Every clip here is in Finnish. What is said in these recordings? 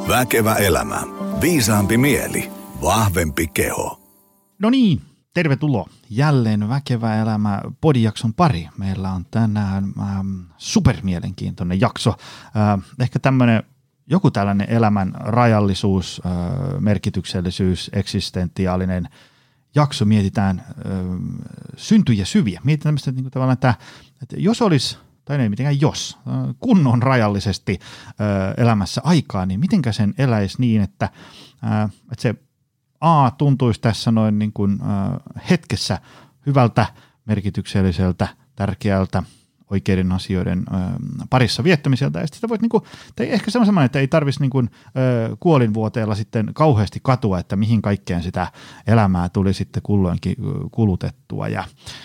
Väkevä elämä. Viisaampi mieli. Vahvempi keho. No niin, tervetuloa jälleen Väkevä elämä -podijakson pari. Meillä on tänään supermielenkiintoinen jakso. Ehkä joku tällainen elämän rajallisuus, merkityksellisyys, eksistentiaalinen jakso. Mietitään syntyjä syviä. Mietitään tämmöistä niin kuin tavallaan, että jos olisi, tai ei mitenkään jos, kun on rajallisesti elämässä aikaa, niin mitenkä sen eläisi niin, että se tuntuisi tässä noin niin kuin hetkessä hyvältä, merkitykselliseltä, tärkeältä, oikeiden asioiden parissa viettämiseltä. Ja sitten sitä voit, niin kuin, tai ehkä semmoinen, että ei tarvitsisi niin kuin, kuolinvuoteella sitten kauheasti katua, että mihin kaikkeen sitä elämää tuli sitten kulloinkin kulutettua. Ja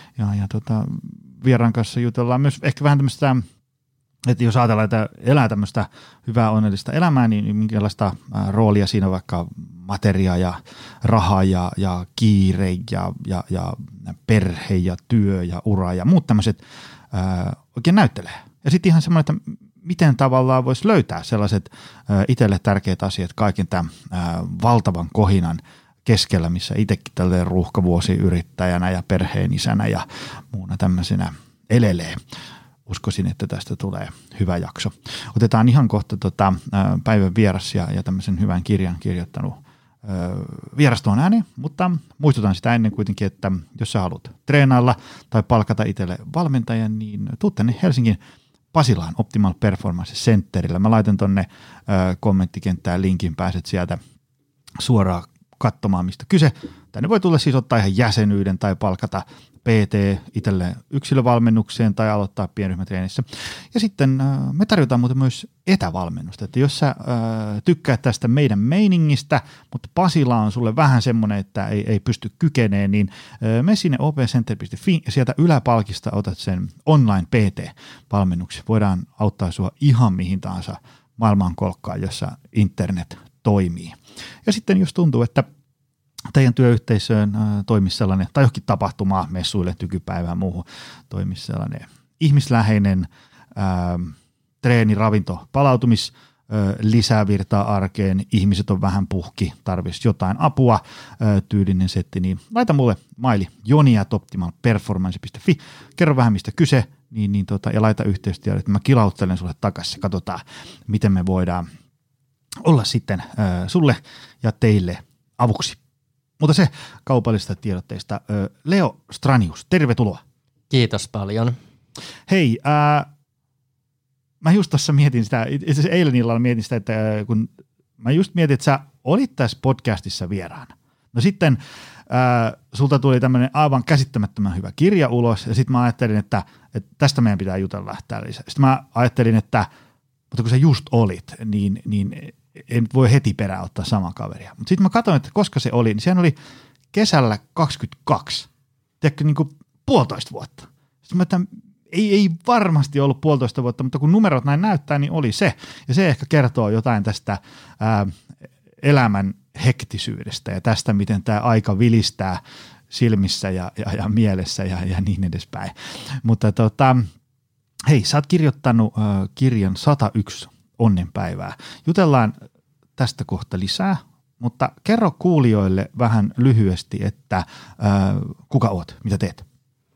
vieraan kanssa jutellaan myös ehkä vähän tämmöistä, että jos ajatellaan, että elää tämmöistä hyvää onnellista elämää, niin minkälaista roolia siinä vaikka materia ja raha ja kiire ja perhe ja työ ja ura ja muut tämmöiset oikein näyttelee. Ja sitten ihan semmoinen, että miten tavallaan voisi löytää sellaiset itselle tärkeät asiat kaiken tämän valtavan kohinan keskellä, missä itsekin tälleen ruuhkavuosiyrittäjänä ja perheenisänä ja muuna tämmöisenä elelee. Uskoisin, että tästä tulee hyvä jakso. Otetaan ihan kohta päivän vieras ja tämmöisen hyvän kirjan kirjoittanut vieras tuon ääneen, mutta muistutan sitä ennen kuitenkin, että jos sä haluat treenailla tai palkata itselle valmentajan, niin tuu tänne Helsingin Pasilaan Optimal Performance Centerillä. Mä laitan tonne kommenttikenttään linkin, pääset sieltä suoraan katsomaan, mistä kyse. Tänne voi tulla siis ottaa ihan jäsenyyden tai palkata PT itselle yksilövalmennukseen tai aloittaa pienryhmätreenissä. Ja sitten me tarjotaan muuten myös etävalmennusta, että jos sä tykkäät tästä meidän meiningistä, mutta Pasila on sulle vähän semmoinen, että ei pysty kykeneen, niin mene sinne opencenter.fi ja sieltä yläpalkista otat sen online PT-valmennuksen. Voidaan auttaa sua ihan mihin tahansa maailmankolkkaan, jossa internet toimii. Ja sitten jos tuntuu, että teidän työyhteisöön toimisi sellainen, tai johonkin tapahtumaan, messuille, tykypäivään, muuhun, toimisi sellainen ihmisläheinen treeni, ravinto, palautumis, lisävirtaa arkeen, ihmiset on vähän puhki, tarvitsisi jotain apua, tyylinen setti, niin laita mulle maili joni@optimalperformance.fi, kerro vähän mistä kyse, ja laita yhteystiedot, että mä kilauttelen sulle takaisin, katsotaan miten me voidaan olla sitten sulle ja teille avuksi. Mutta se kaupallista tiedotteista. Leo Stranius, tervetuloa. Kiitos paljon. Hei, mä just tuossa mietin sitä, itse asiassa eilen illalla mietin sitä, että kun mä just mietin, että sä olit tässä podcastissa vieraana. No sitten sulta tuli tämmöinen aivan käsittämättömän hyvä kirja ulos, ja sitten mä ajattelin, että tästä meidän pitää jutella lähtää lisää. Sitten mä ajattelin, että mutta kun sä just olit, niin ei nyt voi heti perään ottaa samaa kaveria. Mutta sitten mä katsoin, että koska se oli, niin sehän oli kesällä 22. Tiedätkö, niin kuin 1,5 vuotta. Sitten mä että ei varmasti ollut 1,5 vuotta, mutta kun numerot näin näyttää, niin oli se. Ja se ehkä kertoo jotain tästä elämän hektisyydestä ja tästä, miten tämä aika vilistää silmissä ja mielessä ja niin edespäin. Mutta hei, sä oot kirjoittanut kirjan 101 onnenpäivää. Jutellaan tästä kohta lisää, mutta kerro kuulijoille vähän lyhyesti, että kuka oot, mitä teet?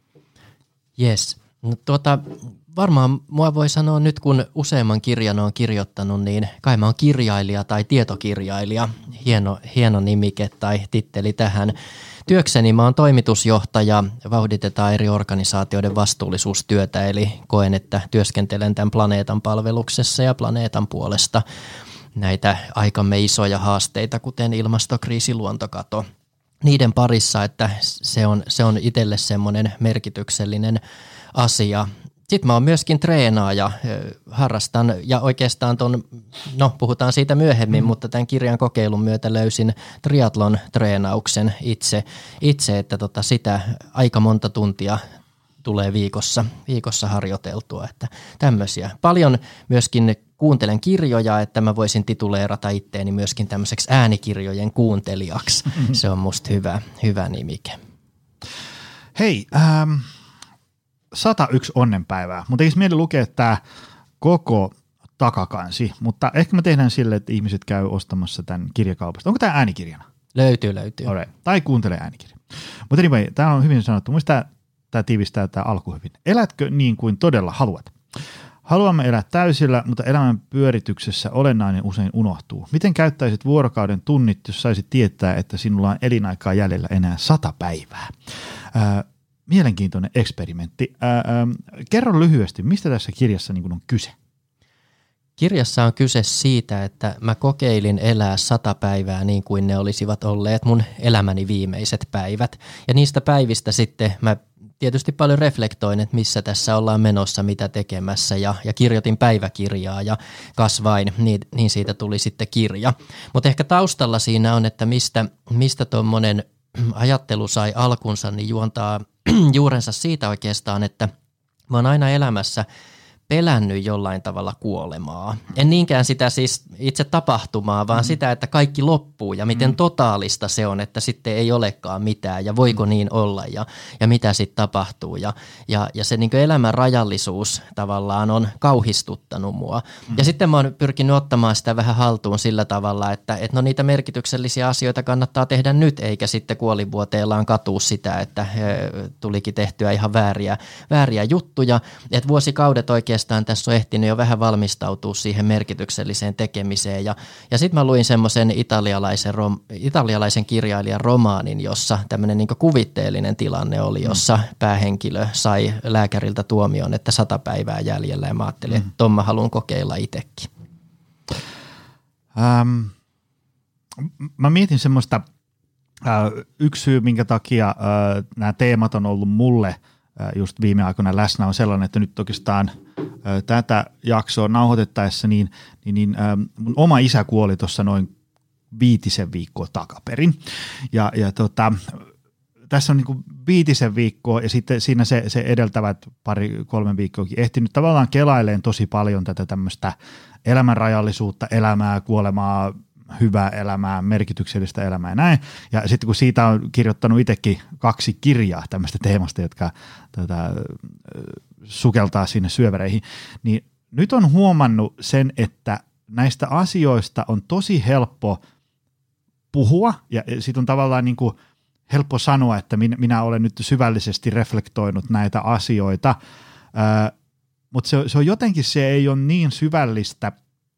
Jes, no varmaan mua voi sanoa nyt, kun useamman kirjan on kirjoittanut, niin kai mä oon kirjailija tai tietokirjailija, hieno nimike tai titteli tähän. Työkseni mä oon toimitusjohtaja, vauhditetaan eri organisaatioiden vastuullisuustyötä, eli koen, että työskentelen tämän planeetan palveluksessa ja planeetan puolesta näitä aikamme isoja haasteita, kuten ilmastokriisi, luontokato. Niiden parissa, että se on itselle semmoinen merkityksellinen asia. Sitten mä oon myöskin treenaaja, harrastan ja oikeastaan puhutaan siitä myöhemmin, mutta tämän kirjan kokeilun myötä löysin triathlon treenauksen itse että sitä aika monta tuntia tulee viikossa harjoiteltua, että tämmöisiä. Paljon myöskin kuuntelen kirjoja, että mä voisin tituleerata itteeni myöskin tämmöiseksi äänikirjojen kuuntelijaksi. Se on musta hyvä nimike. Hei, 101 onnenpäivää, mutta eikö mieli lukea tämä koko takakansi, mutta ehkä me tehdään sille, että ihmiset käy ostamassa tämän kirjakaupasta. Onko tämä äänikirjana? Löytyy. Alright. Tai kuuntele äänikirja. Mutta anyway, tämä on hyvin sanottu. Muista tämä tiivistää tämä alku hyvin. Elätkö niin kuin todella haluat? Haluamme elää täysillä, mutta elämän pyörityksessä olennainen usein unohtuu. Miten käyttäisit vuorokauden tunnit, jos saisit tietää, että sinulla on elinaikaa jäljellä enää 100 päivää? Mielenkiintoinen eksperimentti. Kerro lyhyesti, mistä tässä kirjassa niin kuin on kyse? Kirjassa on kyse siitä, että mä kokeilin elää 100 päivää niin kuin ne olisivat olleet mun elämäni viimeiset päivät. Ja niistä päivistä sitten mä tietysti paljon reflektoin, että missä tässä ollaan menossa, mitä tekemässä ja kirjoitin päiväkirjaa ja kasvain, niin siitä tuli sitten kirja. Mutta ehkä taustalla siinä on, että mistä tuommoinen ajattelu sai alkunsa, niin juontaa juurensa siitä oikeastaan, että mä oon aina elämässä pelännyt jollain tavalla kuolemaa. En niinkään sitä siis itse tapahtumaa, vaan sitä, että kaikki loppuu ja miten totaalista se on, että sitten ei olekaan mitään ja voiko niin olla ja mitä sitten tapahtuu. Ja se niin kuin elämän rajallisuus tavallaan on kauhistuttanut mua. Ja sitten mä oon pyrkinyt ottamaan sitä vähän haltuun sillä tavalla, että no niitä merkityksellisiä asioita kannattaa tehdä nyt, eikä sitten kuolinvuoteellaan katua sitä, että tulikin tehtyä ihan vääriä juttuja. Että vuosikaudet oikeastaan tässä on ehtinyt jo vähän valmistautua siihen merkitykselliseen tekemiseen. Ja sitten mä luin semmoisen italialaisen kirjailijan romaanin, jossa tämmöinen niin kuin kuvitteellinen tilanne oli, jossa päähenkilö sai lääkäriltä tuomion, että 100 päivää jäljellä. Ja mä ajattelin, että ton mä haluan kokeilla itsekin. Mä mietin semmoista, yksi syy, minkä takia nämä teemat on ollut mulle just viime aikoina läsnä on sellainen, että nyt oikeastaan tätä jaksoa nauhoitettaessa niin mun oma isä kuoli tuossa noin 5 viikkoa takaperin ja tässä on niin kuin 5 viikkoa ja sitten siinä se edeltävät 2-3 viikkoakin ehtinyt tavallaan kelaileen tosi paljon tätä tämmöistä elämän rajallisuutta, elämää, kuolemaa, hyvää elämää, merkityksellistä elämää ja näin. Ja sitten kun siitä on kirjoittanut itsekin 2 kirjaa tämmöistä teemasta, jotka sukeltaa sinne syövereihin, niin nyt on huomannut sen, että näistä asioista on tosi helppo puhua ja sitten on tavallaan niin kuin helppo sanoa, että minä olen nyt syvällisesti reflektoinut näitä asioita, mutta se on jotenkin, se ei ole niin syvällistä,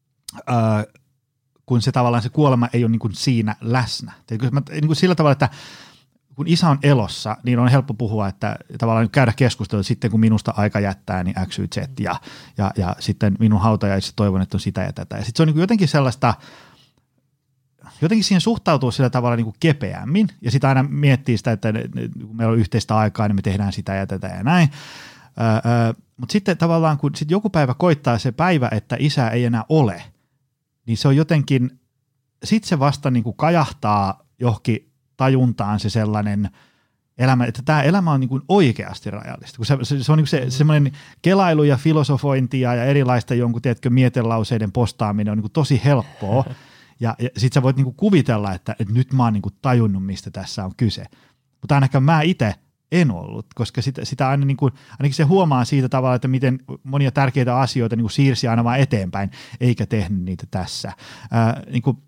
kun se tavallaan se kuolema ei ole niin kuin siinä läsnä. Niin kuin sillä tavalla, että kun isä on elossa, niin on helppo puhua, että tavallaan käydä keskustelua sitten, kun minusta aika jättää, niin X, Y, Z ja sitten minun hautajaisissa toivon, että on sitä ja tätä. Ja sitten se on niin kuin jotenkin sellaista, jotenkin siihen suhtautuu sillä tavalla niin kuin kepeämmin ja sitten aina miettii sitä, että kun meillä on yhteistä aikaa, niin me tehdään sitä ja tätä ja näin. Mutta sitten tavallaan, kun sit joku päivä koittaa se päivä, että isä ei enää ole, niin se on jotenkin, sitten se vasta niin kuin kajahtaa johonkin tajuntaan se sellainen elämä, että tämä elämä on niin kuin oikeasti rajallista. Kun se on niin kuin semmoinen kelailu ja filosofointia ja erilaista jonkun, tiedätkö, mietelauseiden postaaminen on niin kuin tosi helppoa. Ja sitten sä voit niin kuin kuvitella, että nyt mä oon niin kuin tajunnut, mistä tässä on kyse. Mutta ainakaan mä itse en ollut, koska sitä aina niin kuin, ainakin se huomaa siitä tavalla, että miten monia tärkeitä asioita niin kuin siirsi aina vaan eteenpäin, eikä tehnyt niitä tässä. Niin kuin,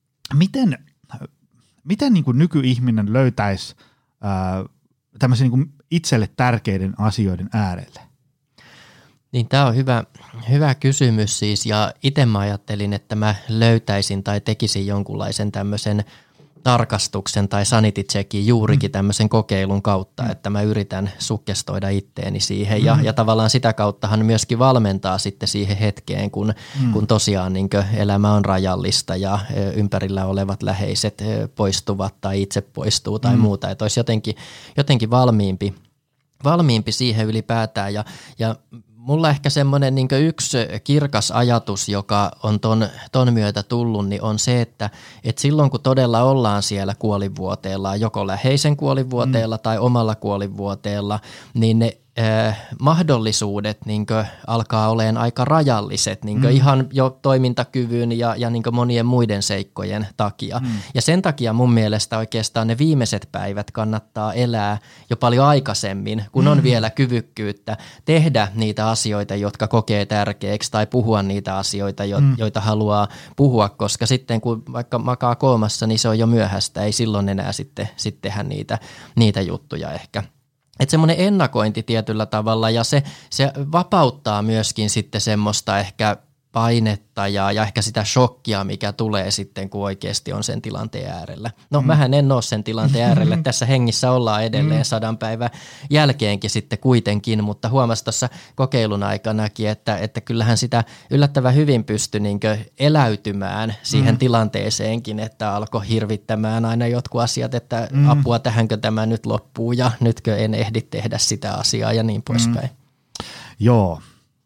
miten niin kuin nykyihminen löytäisi tämmöisen niin kuin itselle tärkeiden asioiden äärelle? Niin tämä on hyvä kysymys siis, ja itse mä ajattelin, että mä löytäisin tai tekisin jonkunlaisen tämmöisen tarkastuksen tai sanity checkin juurikin tämmöisen kokeilun kautta, että mä yritän suggestoida itteeni siihen ja tavallaan sitä kauttahan myöskin valmentaa sitten siihen hetkeen, kun tosiaan niin kuin elämä on rajallista ja ympärillä olevat läheiset poistuvat tai itse poistuu tai muuta, että olisi jotenkin valmiimpi siihen ylipäätään ja mulla ehkä semmoinen niin kuin yksi kirkas ajatus, joka on ton myötä tullut, niin on se, että silloin kun todella ollaan siellä kuolinvuoteella, joko läheisen kuolinvuoteella tai omalla kuolinvuoteella, niin mahdollisuudet niin alkaa olemaan aika rajalliset niin ihan jo toimintakyvyn ja niin monien muiden seikkojen takia. Ja sen takia mun mielestä oikeastaan ne viimeiset päivät kannattaa elää jo paljon aikaisemmin, kun on vielä kyvykkyyttä tehdä niitä asioita, jotka kokee tärkeäksi tai puhua niitä asioita, joita haluaa puhua, koska sitten kun vaikka makaa koomassa, niin se on jo myöhäistä, ei silloin enää sitten tehdä niitä juttuja ehkä. Että semmoinen ennakointi tietyllä tavalla ja se vapauttaa myöskin sitten semmoista ehkä painetta ja ehkä sitä shokkia, mikä tulee sitten, kun oikeasti on sen tilanteen äärellä. No mähän en ole sen tilanteen äärellä. Tässä hengissä ollaan edelleen 100 päivän jälkeenkin sitten kuitenkin, mutta huomasi tuossa kokeilun aikanakin, että kyllähän sitä yllättävän hyvin pystyi niin eläytymään siihen tilanteeseenkin, että alkoi hirvittämään aina jotkut asiat, että apua tähänkö tämä nyt loppuu ja nytkö en ehdi tehdä sitä asiaa ja niin poispäin. Joo.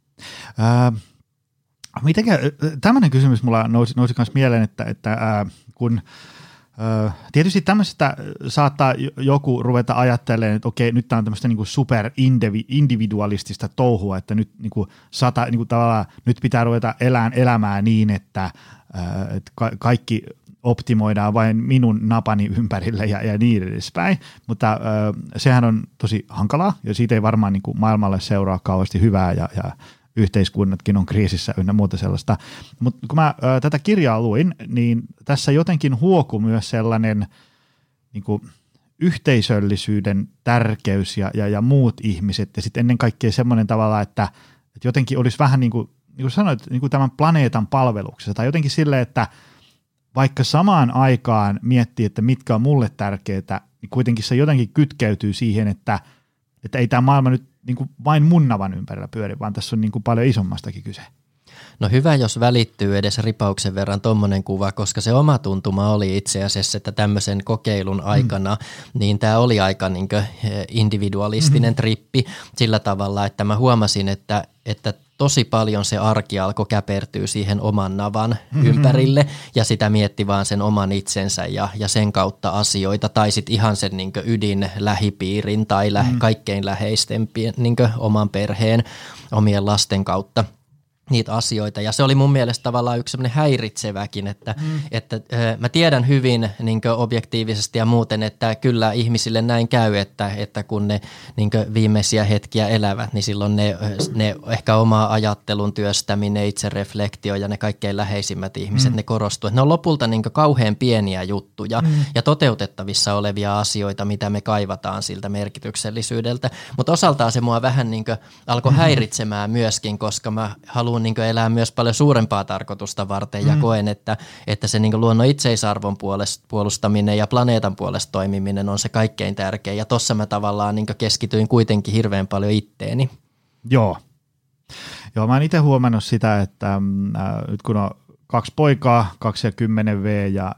Tämmöinen kysymys mulla nousi myös mieleen, että kun tietysti tämmöisestä saattaa joku ruveta ajattelemaan, että okei, nyt tämä on tämmöistä niinku super-individualistista touhua, että nyt, tavallaan, nyt pitää ruveta elämää niin, että kaikki optimoidaan vain minun napani ympärille ja niin edespäin, mutta sehän on tosi hankalaa ja siitä ei varmaan niin kuin maailmalle seuraa kauheasti hyvää ja yhteiskunnatkin on kriisissä ynnä muuta sellaista. Mutta kun mä tätä kirjaa luin, niin tässä jotenkin huokui myös sellainen niin kuin yhteisöllisyyden tärkeys ja muut ihmiset ja sitten ennen kaikkea semmoinen tavalla, että jotenkin olisi vähän niin kuin sanoit, niin kuin tämän planeetan palveluksessa tai jotenkin silleen, että vaikka samaan aikaan miettii, että mitkä on mulle tärkeää, niin kuitenkin se jotenkin kytkeytyy siihen, että ei tämä maailma nyt niin kuin vain mun navan ympärillä pyöri, vaan tässä on niin kuin paljon isommastakin kyse. No hyvä, jos välittyy edes ripauksen verran tommonen kuva, koska se oma tuntuma oli itse asiassa, että tämmöisen kokeilun aikana, niin tämä oli aika niin kuin individualistinen trippi sillä tavalla, että mä huomasin, että tosi paljon se arki alkoi käpertyä siihen oman navan ympärille ja sitä mietti vaan sen oman itsensä ja sen kautta asioita tai sitten ihan sen niin kuin ydin lähipiirin tai kaikkein läheistempien niin kuin oman perheen, omien lasten kautta niitä asioita. Ja se oli mun mielestä tavallaan yksi semmoinen häiritseväkin, että mä tiedän hyvin niin kuin objektiivisesti ja muuten, että kyllä ihmisille näin käy, että kun ne niin kuin viimeisiä hetkiä elävät, niin silloin ne ehkä oma ajattelun työstäminen, itsereflektio ja ne kaikkein läheisimmät ihmiset, ne korostuu. Että ne on lopulta niin kuin kauhean pieniä juttuja ja toteutettavissa olevia asioita, mitä me kaivataan siltä merkityksellisyydeltä. Mutta osaltaan se mua vähän niin kuin alkoi häiritsemään myöskin, koska mä haluan niin kuin elää myös paljon suurempaa tarkoitusta varten ja koen, että se niin kuin luonnon itseisarvon puolustaminen ja planeetan puolesta toimiminen on se kaikkein tärkein. Ja tossa mä tavallaan niin kuin keskityin kuitenkin hirveän paljon itteeni. Joo, mä oon itse huomannut sitä, että nyt kun on 2 poikaa, 2 ja 10 V ja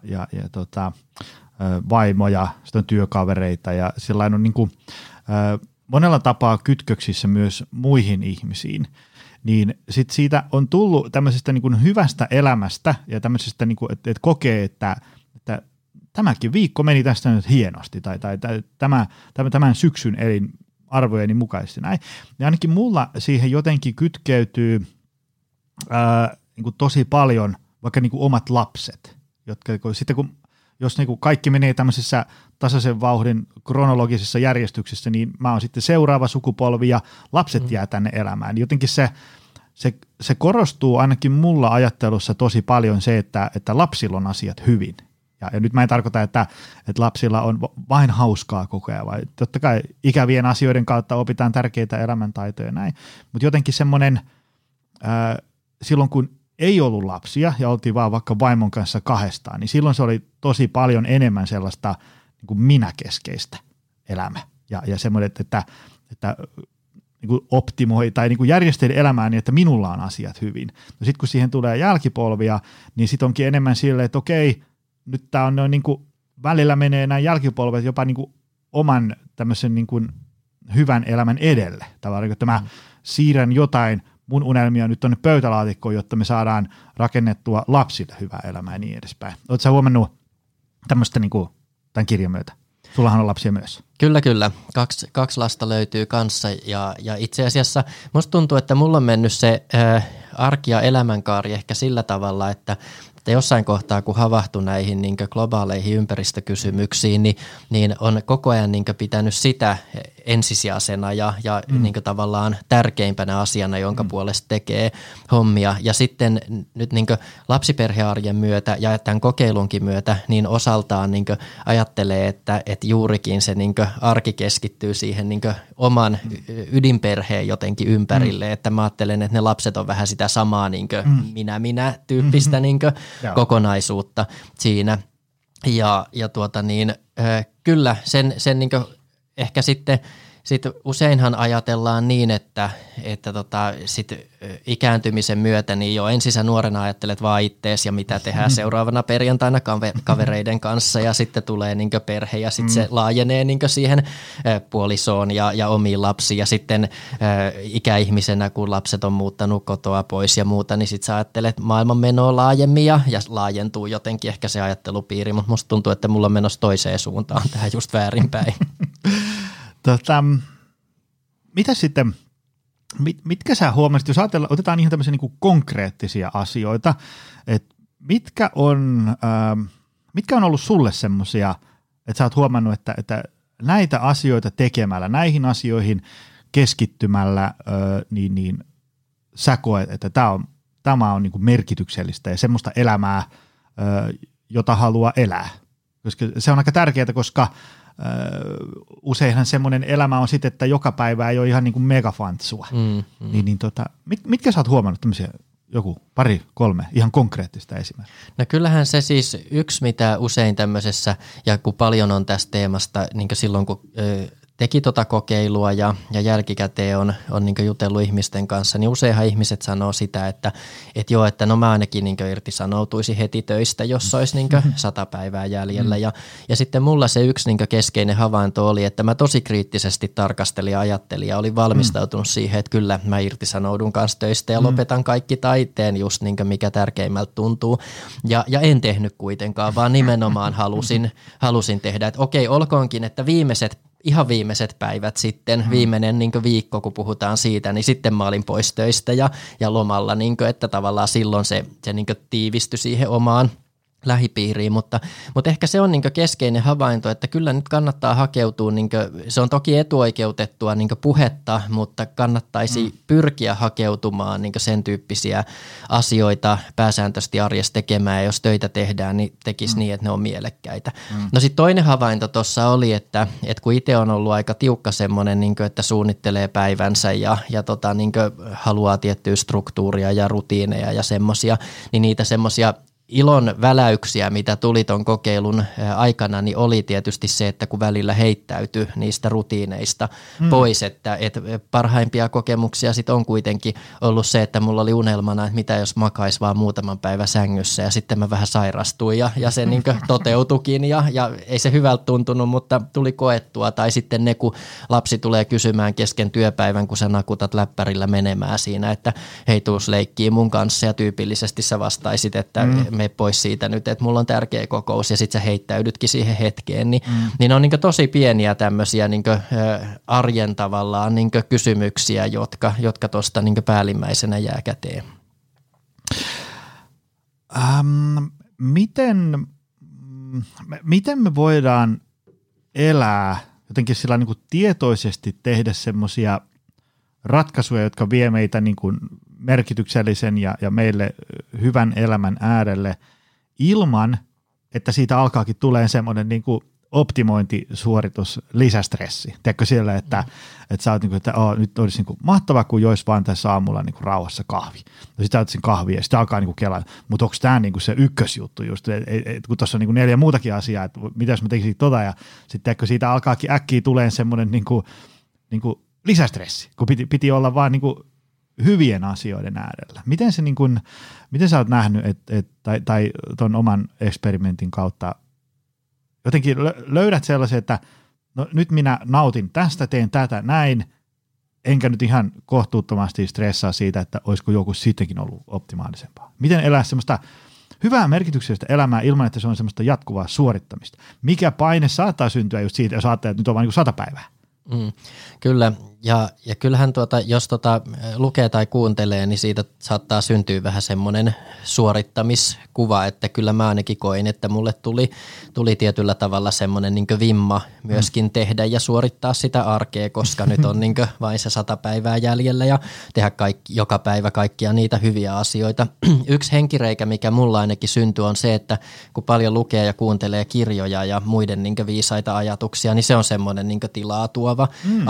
vaimo ja sitten on työkavereita ja sillain on niin kuin, monella tapaa kytköksissä myös muihin ihmisiin. Niin sit siitä on tullut tämmöisestä niin kuin hyvästä elämästä ja tämmöisestä, niin kuin, että kokee, että tämäkin viikko meni tästä nyt hienosti tai tämän syksyn elin arvojeni mukaisesti näin. Ja ainakin mulla siihen jotenkin kytkeytyy niin kuin tosi paljon vaikka niin kuin omat lapset, jotka sitten jos niin kuin kaikki menee tämmöisessä tasaisen vauhdin kronologisessa järjestyksessä, niin mä oon sitten seuraava sukupolvi ja lapset jää tänne elämään. Jotenkin se korostuu ainakin mulla ajattelussa tosi paljon se, että lapsilla on asiat hyvin. Ja nyt mä en tarkoita, että lapsilla on vain hauskaa koko ajan, vaan totta kai ikävien asioiden kautta opitaan tärkeitä elämäntaitoja ja näin. Mutta jotenkin semmoinen, silloin kun ei ollut lapsia ja oltiin vaan vaikka vaimon kanssa kahdestaan, niin silloin se oli tosi paljon enemmän sellaista niin kuin minäkeskeistä elämä. Ja semmoinen, että niin kuin optimoi tai niin kuin järjesteli elämää niin, että minulla on asiat hyvin. No sitten kun siihen tulee jälkipolvia, niin sitten onkin enemmän silleen, että okei, nyt tämä on noin niin kuin välillä menee nämä jälkipolvet jopa niin kuin oman tämmöisen niin kuin hyvän elämän edelle. Tavallaan, että mä siirrän jotain mun unelmia nyt tuonne pöytälaatikkoon, jotta me saadaan rakennettua lapsille hyvää elämää ja niin edespäin. Oletko sä huomannut tämmöistä niin kuin tämän kirjan myötä? Sullahan on lapsia myös. Kyllä. Kaksi lasta löytyy kanssa ja itse asiassa musta tuntuu, että mulla on mennyt se arki ja elämänkaari ehkä sillä tavalla, että jossain kohtaa, kun havahtui näihin niin globaaleihin ympäristökysymyksiin, niin on koko ajan niin pitänyt sitä ensisijaisena ja niin tavallaan tärkeimpänä asiana, jonka puolesta tekee hommia. Ja sitten nyt niin lapsiperhearjen myötä ja tämän kokeilunkin myötä niin osaltaan niin ajattelee, että juurikin se niin arki keskittyy siihen niin oman ydinperheen jotenkin ympärille. Että mä ajattelen, että ne lapset on vähän sitä samaa niin minä-tyyppistä niin kokonaisuutta siinä. Ja kyllä sen niin ehkä sitten useinhan ajatellaan niin, että sit ikääntymisen myötä niin jo ensin sä nuorena ajattelet vaan ittees ja mitä tehdään seuraavana perjantaina kavereiden kanssa ja sitten tulee niin perhe ja sitten se laajenee niin siihen puolisoon ja omiin lapsiin ja sitten ikäihmisenä, kun lapset on muuttanut kotoa pois ja muuta, niin sitten sä ajattelet maailman menoa laajemmin ja laajentuu jotenkin ehkä se ajattelupiiri, mutta musta tuntuu, että mulla on menossa toiseen suuntaan tähän just väärinpäin. Mitä sitten, mitkä sä huomasit, jos otetaan ihan tämmöisiä niin kuin konkreettisia asioita, että mitkä on ollut sulle semmoisia, että sä oot huomannut, että näitä asioita tekemällä, näihin asioihin keskittymällä, niin sä koet, että tämä on niin kuin merkityksellistä ja semmoista elämää, jota haluaa elää. Koska se on aika tärkeää, koska useinhan semmoinen elämä on sitten, että joka päivä ei ole ihan niin kuin megafantsua. Mitkä sä oot huomannut tämmöisiä joku 2-3 ihan konkreettista esimerkkiä? No kyllähän se siis yksi, mitä usein tämmöisessä, ja kun paljon on tästä teemasta, niin kuin silloin kun teki kokeilua ja jälkikäteen on niin jutellut ihmisten kanssa, niin useinhan ihmiset sanoo sitä, että no mä ainakin niin irtisanoutuisin heti töistä, jos olisi niin 100 päivää jäljellä. Ja sitten mulla se yksi niin keskeinen havainto oli, että mä tosi kriittisesti tarkastelin ja ajattelin ja olin valmistautunut siihen, että kyllä mä irtisanoudun kanssa töistä ja lopetan kaikki taiteen just niin mikä tärkeimmältä tuntuu. Ja en tehnyt kuitenkaan, vaan nimenomaan halusin tehdä, että okei, olkoonkin, että ihan viimeiset päivät sitten, viimeinen niin viikko, kun puhutaan siitä, niin sitten mä olin pois töistä ja lomalla, niin kuin, että tavallaan silloin se niin tiivistyi siihen omaan lähipiiriin, mutta ehkä se on niin keskeinen havainto, että kyllä nyt kannattaa hakeutua, niin se on toki etuoikeutettua niin puhetta, mutta kannattaisi pyrkiä hakeutumaan niin sen tyyppisiä asioita pääsääntöisesti arjessa tekemään, ja jos töitä tehdään, niin tekisi niin, että ne on mielekkäitä. No sitten toinen havainto tuossa oli, että kun itse on ollut aika tiukka semmoinen, niin että suunnittelee päivänsä ja niin haluaa tiettyä struktuuria ja rutiineja ja semmoisia, niin niitä semmoisia ilon väläyksiä, mitä tuli ton kokeilun aikana, niin oli tietysti se, että kun välillä heittäytyi niistä rutiineista pois, että parhaimpia kokemuksia sit on kuitenkin ollut se, että mulla oli unelmana, että mitä jos makaisi vaan muutaman päivän sängyssä ja sitten mä vähän sairastuin ja se niin toteutukin ja ei se hyvältä tuntunut, mutta tuli koettua tai sitten ne, kun lapsi tulee kysymään kesken työpäivän, kun sä nakutat läppärillä menemään siinä, että hei tuus leikkii mun kanssa ja tyypillisesti sä vastaisit, että mene pois siitä nyt, että mulla on tärkeä kokous ja sit sä heittäydytkin siihen hetkeen, niin on niin tosi pieniä tämmöisiä niin arjen tavallaan niin kysymyksiä, jotka tuosta niin päällimmäisenä jää käteen. Miten me voidaan elää jotenkin sillä niin kuin tietoisesti tehdä semmoisia ratkaisuja, jotka vie meitä niin kuin merkityksellisen ja meille hyvän elämän äärelle ilman, että siitä alkaakin tulee semmoinen niin kuin optimointisuoritus, lisästressi. Tiedätkö siellä, että sä oot niin kuin, että nyt olisi niin kuin mahtavaa, kun jois vaan tässä aamulla niin kuin rauhassa kahvi. No sit sä oot sen kahvia ja sitten alkaa niin kuin kelaa, mutta onko tämä niin kuin se ykkösjuttu just, kun tuossa on niin kuin 4 muutakin asiaa, että mitä jos mä tekisin ja sitten siitä alkaakin äkkiä tulee semmoinen niin kuin lisästressi, kun piti olla vaan niin kuin hyvien asioiden äärellä. Miten sä oot nähnyt, tai ton oman eksperimentin kautta jotenkin löydät sellaisen, että no nyt minä nautin tästä, teen tätä näin, enkä nyt ihan kohtuuttomasti stressaa siitä, että olisiko joku sittenkin ollut optimaalisempaa. Miten elää semmoista hyvää merkityksellistä elämää ilman, että se on semmoista jatkuvaa suorittamista. Mikä paine saattaa syntyä just siitä, jos ajattelee, että nyt on vain niin 100 päivää. Kyllä, ja kyllähän jos lukee tai kuuntelee, niin siitä saattaa syntyä vähän semmoinen suorittamiskuva, että kyllä mä ainakin koin, että mulle tuli tietyllä tavalla semmoinen niin vimma myöskin tehdä ja suorittaa sitä arkea, koska nyt on niin vain se 100 päivää jäljellä ja tehdä joka päivä kaikkia niitä hyviä asioita. Yksi henkireikä, mikä mulla ainakin syntyy, on se, että kun paljon lukee ja kuuntelee kirjoja ja muiden niin viisaita ajatuksia, niin se on semmoinen niin tilaa tuova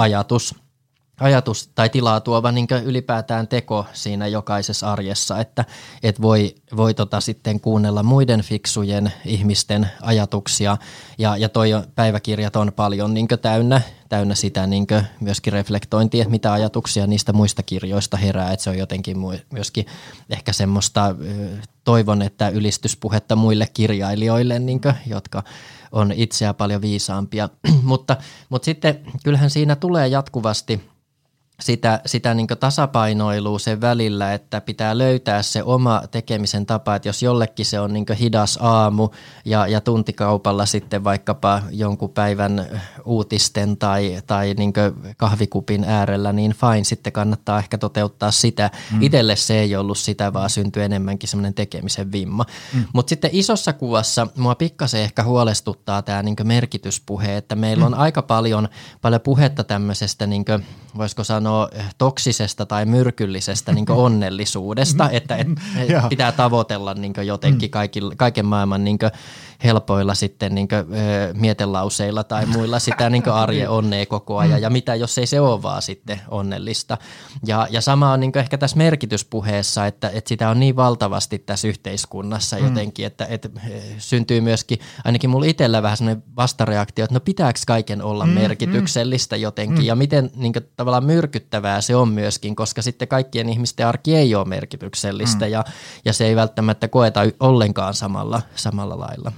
ajatus tai tilaa tuova niin ylipäätään teko siinä jokaisessa arjessa, että voi sitten kuunnella muiden fiksujen ihmisten ajatuksia ja päiväkirjat on paljon niin täynnä sitä niin myöskin reflektointia, että mitä ajatuksia niistä muista kirjoista herää, että se on jotenkin myöskin ehkä semmoista toivon, että ylistyspuhetta muille kirjailijoille, niin kuin, jotka on itseä paljon viisaampia, mutta sitten kyllähän siinä tulee jatkuvasti sitä niin tasapainoilua sen välillä, että pitää löytää se oma tekemisen tapa, että jos jollekin se on niin hidas aamu ja tuntikaupalla sitten vaikkapa jonkun päivän uutisten tai niin kahvikupin äärellä, niin fine, sitten kannattaa ehkä toteuttaa sitä. Itselle se ei ollut sitä, vaan syntyi enemmänkin semmoinen tekemisen vimma. Mutta sitten isossa kuvassa mua pikkasen ehkä huolestuttaa tämä niin merkityspuhe, että meillä on aika paljon puhetta tämmöisestä, niin voisiko sanoa, toksisesta tai myrkyllisestä niin onnellisuudesta, että pitää tavoitella niin jotenkin kaiken maailman niin helpoilla sitten niin mietelauseilla tai muilla sitä niin arjen onnea koko ajan ja mitä jos ei se ole vaan sitten onnellista. Ja sama on niin ehkä tässä merkityspuheessa, että sitä on niin valtavasti tässä yhteiskunnassa jotenkin, että syntyy myöskin ainakin mulla itsellä vähän sellainen vastareaktio, että no pitääkö kaiken olla merkityksellistä jotenkin ja miten niin tavallaan myrkyttävää se on myöskin, koska sitten kaikkien ihmisten arki ei ole merkityksellistä ja se ei välttämättä koeta ollenkaan samalla lailla.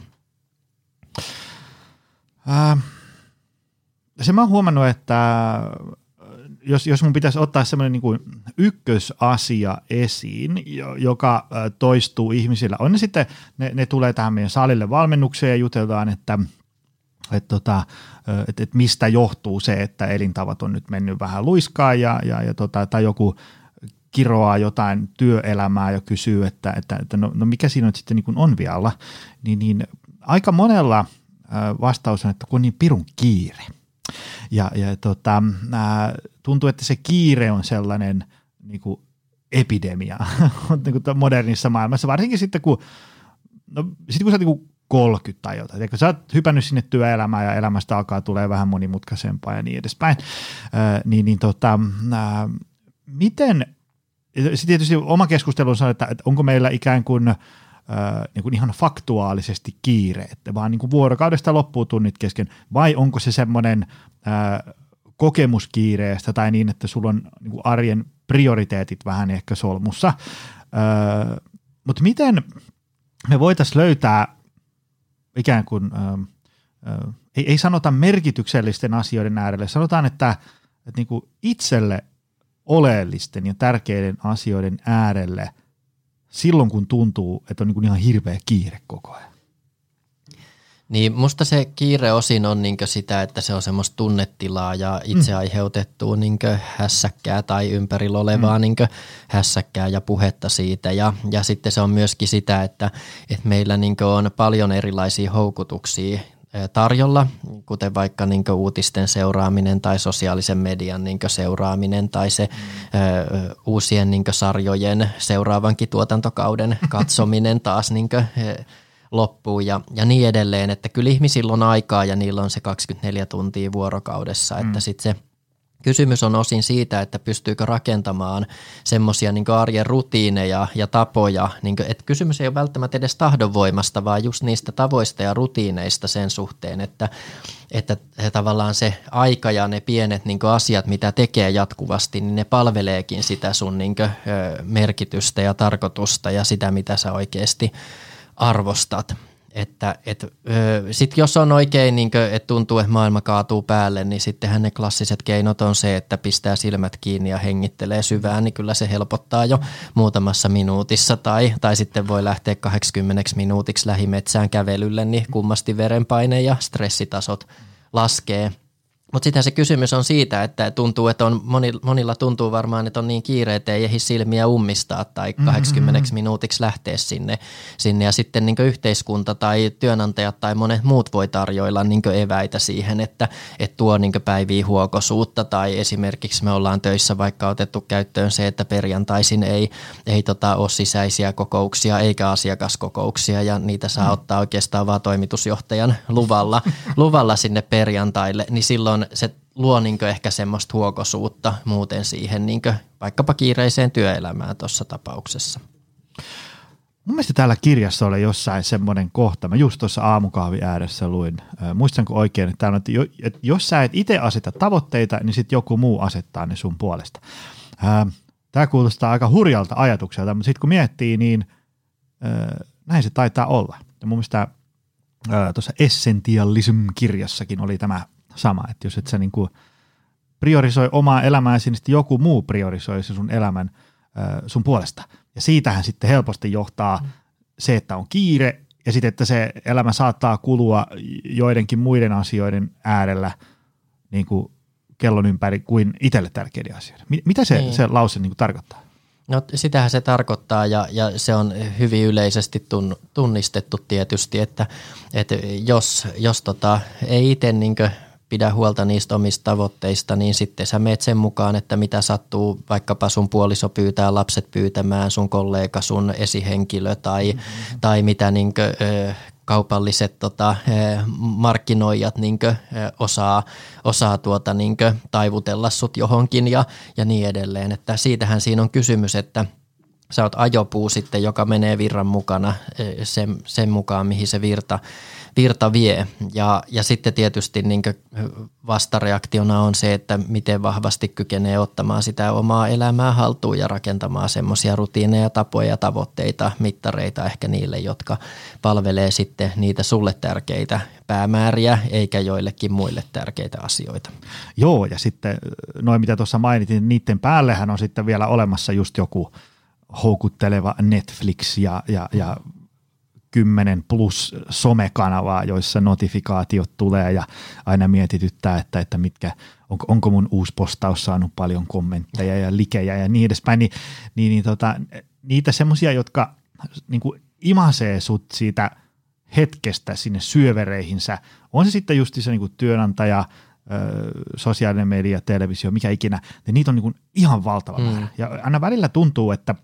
Se mä oon huomannut, että jos mun pitäisi ottaa semmoinen niin kuin ykkösasia esiin, joka toistuu ihmisillä, on ne sitten, ne tulee tähän meidän salille valmennukseen ja jutellaan, että mistä johtuu se, että elintavat on nyt mennyt vähän luiskaan tai joku kiroaa jotain työelämää ja kysyy, että no mikä siinä nyt sitten niin kuin on vialla, niin aika monella vastaus on, että kun on niin pirun kiire. Ja tuntuu, että se kiire on sellainen niin kuin epidemia niin kuin modernissa maailmassa, varsinkin sitten kun sä oot niin 30 tai jotain. Kun sä oot hypännyt sinne työelämään ja elämästä alkaa tulee vähän monimutkaisempaa ja niin edespäin, miten, sitten tietysti oma keskustelunsa on, että onko meillä ikään kuin niin kuin ihan faktuaalisesti kiire, että vaan niin kuin vuorokaudesta loppuu tunnit kesken, vai onko se semmoinen kokemuskiireestä tai niin, että sulla on niin kuin arjen prioriteetit vähän ehkä solmussa. Mutta miten me voitaisiin löytää ikään kuin, ei sanota merkityksellisten asioiden äärelle, sanotaan, että niin kuin itselle oleellisten ja tärkeiden asioiden äärelle silloin, kun tuntuu, että on niin kuin ihan hirveä kiire koko ajan. Niin musta se kiire osin on niinkö sitä, että se on semmoista tunnetilaa ja itse aiheutettua niinkö hässäkkää tai ympärillä olevaa niinkö hässäkkää ja puhetta siitä. Ja sitten se on myöskin sitä, että meillä niinkö on paljon erilaisia houkutuksia tarjolla, kuten vaikka niinkö uutisten seuraaminen tai sosiaalisen median niinkö seuraaminen tai se uusien niinkö sarjojen seuraavankin tuotantokauden katsominen taas niinkö loppuu ja niin edelleen, että kyllä ihmisillä on aikaa ja niillä on se 24 tuntia vuorokaudessa, että sitten se kysymys on osin siitä, että pystyykö rakentamaan semmoisia niin arjen rutiineja ja tapoja, niin kuin, että kysymys ei ole välttämättä edes tahdonvoimasta, vaan just niistä tavoista ja rutiineista sen suhteen, että tavallaan se aika ja ne pienet niin asiat, mitä tekee jatkuvasti, niin ne palveleekin sitä sun niin merkitystä ja tarkoitusta ja sitä, mitä sä oikeasti arvostat. että sitten jos on oikein, niin että tuntuu, että maailma kaatuu päälle, niin sittenhän ne klassiset keinot on se, että pistää silmät kiinni ja hengittelee syvään, niin kyllä se helpottaa jo muutamassa minuutissa tai sitten voi lähteä 80 minuutiksi lähimetsään kävelylle, niin kummasti verenpaine ja stressitasot laskee. Mutta sitten se kysymys on siitä, että tuntuu, että on monilla tuntuu varmaan, että on niin kiire, että ei ehdi silmiä ummistaa tai 80 minuutiksi lähteä sinne ja sitten niin yhteiskunta tai työnantajat tai monet muut voi tarjoilla niin eväitä siihen, että tuo niin päiviä huokosuutta tai esimerkiksi me ollaan töissä vaikka otettu käyttöön se, että perjantaisin ei ole sisäisiä kokouksia eikä asiakaskokouksia ja niitä saa ottaa oikeastaan vaan toimitusjohtajan luvalla sinne perjantaille, niin silloin se luo niin ehkä semmoista huokosuutta muuten siihen niin vaikkapa kiireiseen työelämään tuossa tapauksessa. Mun mielestä täällä kirjassa oli jossain semmoinen kohta, mä just tuossa aamukahvin ääressä luin, muistanko oikein, että jos sä et itse aseta tavoitteita, niin sitten joku muu asettaa ne sun puolesta. Tämä kuulostaa aika hurjalta ajatukselta, mutta sitten kun miettii, niin näin se taitaa olla. Ja mun mielestä tuossa Essentialism-kirjassakin oli tämä sama, että jos et sä niinku priorisoi omaa elämääsi, niin sitten joku muu priorisoi sun elämän sun puolesta. Ja siitähän sitten helposti johtaa se, että on kiire ja sitten, että se elämä saattaa kulua joidenkin muiden asioiden äärellä niin kuin kellon ympäri kuin itselle tärkeiden asioiden. Mitä se lause niin kuin tarkoittaa? No sitähän se tarkoittaa ja se on hyvin yleisesti tunnistettu tietysti, että jos ei itse niinkö pidä huolta niistä omista tavoitteista, niin sitten sä meet sen mukaan, että mitä sattuu, vaikkapa sun puoliso pyytää lapset pyytämään, sun kollega, sun esihenkilö tai mitä niinkö kaupalliset markkinoijat niinkö osaa niinkö taivutella sut johonkin ja niin edelleen, että siitähän siinä on kysymys, että sä oot ajopuu sitten, joka menee virran mukana sen mukaan, mihin se virta vie. Ja sitten tietysti niin vastareaktiona on se, että miten vahvasti kykenee ottamaan sitä omaa elämää haltuun ja rakentamaan semmoisia rutiineja, tapoja ja tavoitteita, mittareita ehkä niille, jotka palvelee sitten niitä sulle tärkeitä päämääriä eikä joillekin muille tärkeitä asioita. Joo, ja sitten noin mitä tuossa mainitin, niiden päällehän on sitten vielä olemassa just joku houkutteleva Netflix ja 10 plus somekanavaa, joissa notifikaatiot tulee ja aina mietityttää, että onko mun uusi postaus saanut paljon kommentteja ja likejä ja niin edespäin, niitä semmoisia, jotka niin kuin imasee sut siitä hetkestä sinne syövereihinsä, on se sitten just se niin kuin työnantaja, sosiaalinen media, televisio, mikä ikinä, niin niitä on niin kuin ihan valtava määrä. Ja aina välillä tuntuu, että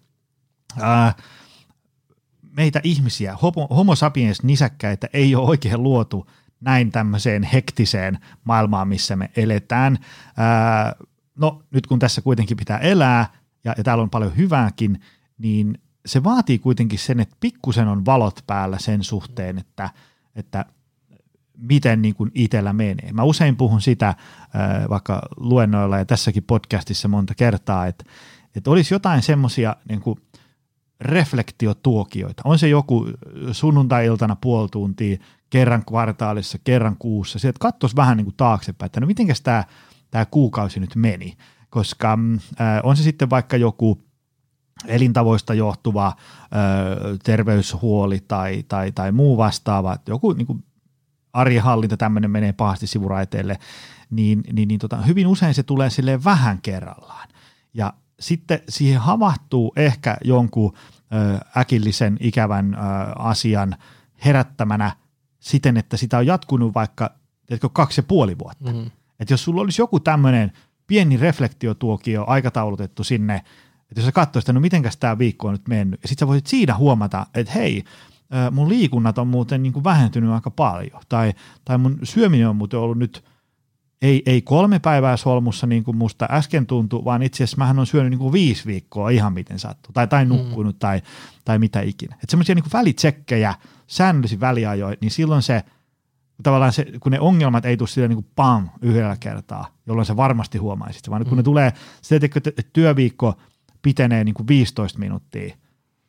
meitä ihmisiä, homo sapiens nisäkkäitä ei ole oikein luotu näin tämmöiseen hektiseen maailmaan, missä me eletään. No nyt kun tässä kuitenkin pitää elää ja täällä on paljon hyvääkin, niin se vaatii kuitenkin sen, että pikkusen on valot päällä sen suhteen, että miten niin kuin itsellä menee. Mä usein puhun sitä vaikka luennoilla ja tässäkin podcastissa monta kertaa, että olisi jotain semmoisia niin kuin reflektiotuokioita. On se joku sunnuntai-iltana puoli tuntia, kerran kvartaalissa, kerran kuussa. Sieltä katsoisi vähän niin kuin taaksepäin, että no mitenkäs tämä kuukausi nyt meni, koska on se sitten vaikka joku elintavoista johtuva terveyshuoli tai muu vastaava, joku niin kuin arjenhallinta tämmöinen menee pahasti sivuraiteelle, niin hyvin usein se tulee silleen vähän kerrallaan. Ja sitten siihen havahtuu ehkä jonkun äkillisen ikävän asian herättämänä siten, että sitä on jatkunut vaikka 2,5 vuotta. Mm-hmm. Että jos sulla olisi joku tämmöinen pieni reflektiotuokio aikataulutettu sinne, että jos sä katsoisit, että no mitenkäs tämä viikko on nyt mennyt, ja sitten sä voisit siinä huomata, että hei, mun liikunnat on muuten niin kuin vähentynyt aika paljon, tai mun syöminen on muuten ollut nyt ei 3 päivää solmussa niin kuin musta äsken tuntui, vaan itse asiassa mähän on syönyt niin kuin 5 viikkoa ihan miten sattuu, tai nukkunut tai mitä ikinä. Että semmoisia niin kuin välitsekkejä säännöllisin väliajoin, niin silloin se tavallaan se, kun ne ongelmat ei tule sillä niin kuin pam yhdellä kertaa, jolloin se varmasti huomaisit, vaan kun ne tulee, se, että työviikko pitenee niin kuin 15 minuuttia,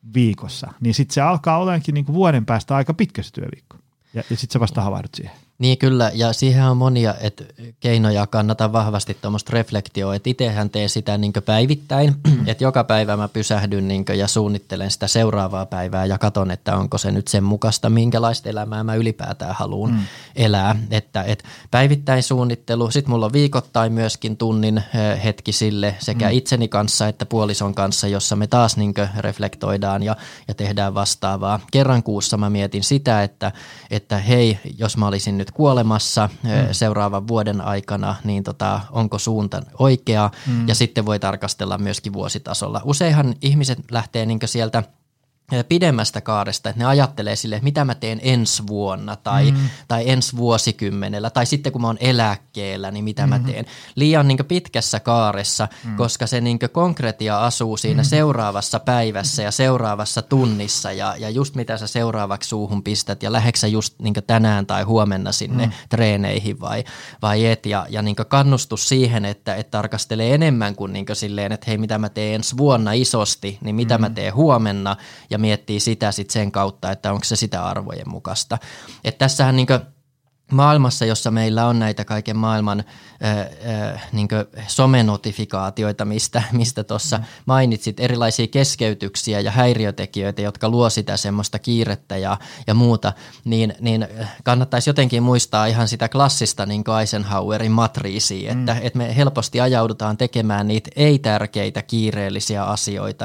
viikossa, niin sitten se alkaa ollaankin niin kuin vuoden päästä aika pitkä se työviikko. Ja sitten sä vasta havahdut siihen. Niin kyllä, ja siihen on monia keinoja, kannata vahvasti tuommoista reflektioa, että itsehän teen sitä niin päivittäin, että joka päivä mä pysähdyn niin ja suunnittelen sitä seuraavaa päivää ja katon, että onko se nyt sen mukaista, minkälaista elämää mä ylipäätään haluan elää, että päivittäin suunnittelu, sitten mulla on viikoittain myöskin tunnin hetki sille sekä itseni kanssa että puolison kanssa, jossa me taas niin reflektoidaan ja tehdään vastaavaa. Kerran kuussa mä mietin sitä, että hei, jos mä olisin nyt kuolemassa seuraavan vuoden aikana, niin onko suunta oikea ja sitten voi tarkastella myöskin vuositasolla. Useinhan ihmiset lähtee niin sieltä pidemmästä kaaresta, että ne ajattelee sille, että mitä mä teen ensi vuonna tai ensi vuosikymmenellä tai sitten kun mä oon eläkkeellä, niin mitä mä teen. Liian niin pitkässä kaaressa, koska se niin konkretia asuu siinä seuraavassa päivässä ja seuraavassa tunnissa ja just mitä sä seuraavaksi suuhun pistät ja läheksä just niin tänään tai huomenna sinne treeneihin vai et ja niin kannustus siihen, että tarkastelee enemmän kuin, niin silleen, että hei mitä mä teen ensi vuonna isosti, niin mitä mä teen huomenna ja miettii sitä sitten sen kautta, että onko se sitä arvojen mukaista. Että tässähän niin maailmassa, jossa meillä on näitä kaiken maailman niin somenotifikaatioita, mistä tuossa mainitsit, erilaisia keskeytyksiä ja häiriötekijöitä, jotka luo sitä semmoista kiirettä ja muuta, niin kannattaisi jotenkin muistaa ihan sitä klassista niin Eisenhowerin matriisia, että me helposti ajaudutaan tekemään niitä ei-tärkeitä kiireellisiä asioita,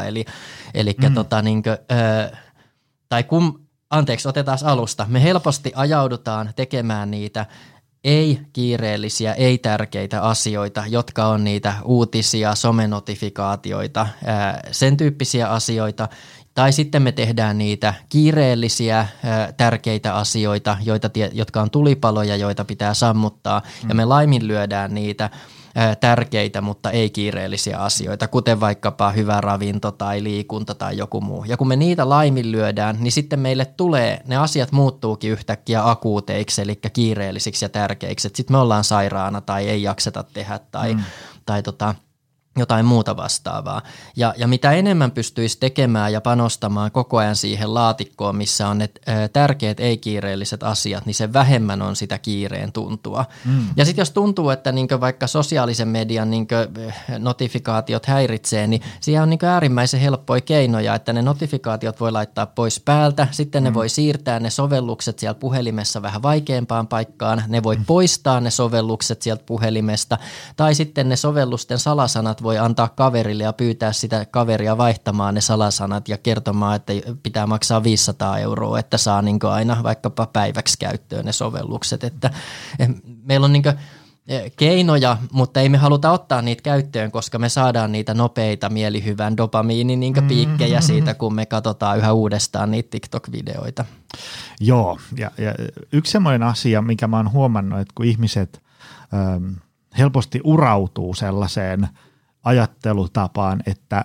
otetaan alusta. Me helposti ajaudutaan tekemään niitä ei-kiireellisiä, ei-tärkeitä asioita, jotka on niitä uutisia, somenotifikaatioita, sen tyyppisiä asioita. Tai sitten me tehdään niitä kiireellisiä, tärkeitä asioita, jotka on tulipaloja, joita pitää sammuttaa, ja me laiminlyödään niitä tärkeitä, mutta ei kiireellisiä asioita, kuten vaikkapa hyvä ravinto tai liikunta tai joku muu. Ja kun me niitä laiminlyödään, niin sitten meille ne asiat muuttuukin yhtäkkiä akuuteiksi, eli kiireellisiksi ja tärkeiksi. Sitten me ollaan sairaana tai ei jakseta tehdä tai jotain muuta vastaavaa. Ja mitä enemmän pystyisi tekemään ja panostamaan koko ajan siihen laatikkoon, missä on ne tärkeät ei-kiireelliset asiat, niin se vähemmän on sitä kiireen tuntua. Ja sitten jos tuntuu, että niinkö vaikka sosiaalisen median niinkö notifikaatiot häiritsee, niin siihen on niinkö äärimmäisen helppoja keinoja, että ne notifikaatiot voi laittaa pois päältä, sitten ne voi siirtää ne sovellukset sieltä puhelimessa vähän vaikeampaan paikkaan, ne voi poistaa ne sovellukset sieltä puhelimesta, tai sitten ne sovellusten salasanat voi antaa kaverille ja pyytää sitä kaveria vaihtamaan ne salasanat ja kertomaan, että pitää maksaa 500 €, että saa niin aina vaikkapa päiväksi käyttöön ne sovellukset. Että meillä on niin keinoja, mutta ei me haluta ottaa niitä käyttöön, koska me saadaan niitä nopeita mielihyvän dopamiinin piikkejä siitä, kun me katsotaan yhä uudestaan niitä TikTok-videoita. Joo, ja yksi semmoinen asia, mikä mä oon huomannut, että kun ihmiset helposti urautuu sellaiseen ajattelutapaan, että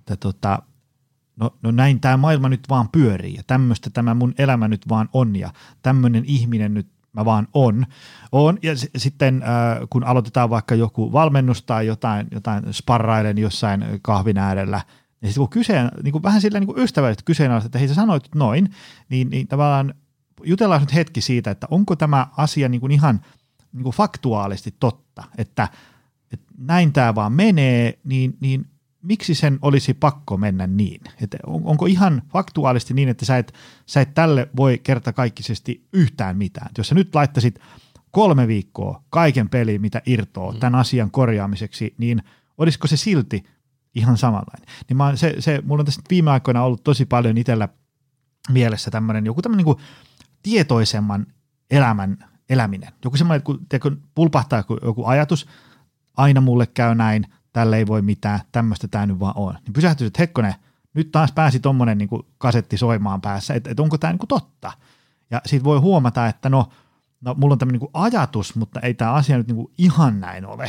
näin tämä maailma nyt vaan pyörii ja tämmöistä tämä mun elämä nyt vaan on ja tämmöinen ihminen nyt mä vaan on. Ja sitten kun aloitetaan vaikka joku valmennus tai jotain sparrailen jossain kahvin äärellä, niin sitten kun niin vähän sillä niin ystävällisesti kyseenalaista, että hei sä sanoit noin, niin tavallaan jutellaan nyt hetki siitä, että onko tämä asia niin kuin ihan niin kuin faktuaalisesti totta, että näin tämä vaan menee, niin miksi sen olisi pakko mennä niin? Että onko ihan faktuaalisesti niin, että sä et tälle voi kertakaikkisesti yhtään mitään? Jos sä nyt laittaisit 3 viikkoa kaiken peliin, mitä irtoo tämän asian korjaamiseksi, niin olisiko se silti ihan samanlainen? Niin mulla on tässä viime aikoina ollut tosi paljon itsellä mielessä joku tämmöinen niin kuin tietoisemman eläminen. Joku semmoinen, kun pulpahtaa joku ajatus, aina mulle käy näin, tälle ei voi mitään, tämmöistä tämä nyt vaan on. Niin pysähtyisit, että hetkonen, nyt taas pääsi tommonen niin kuin kasetti soimaan päässä, että onko tämä niin kuin totta. Ja siitä voi huomata, että no mulla on tämmöinen niin kuin ajatus, mutta ei tämä asia nyt niin kuin ihan näin ole.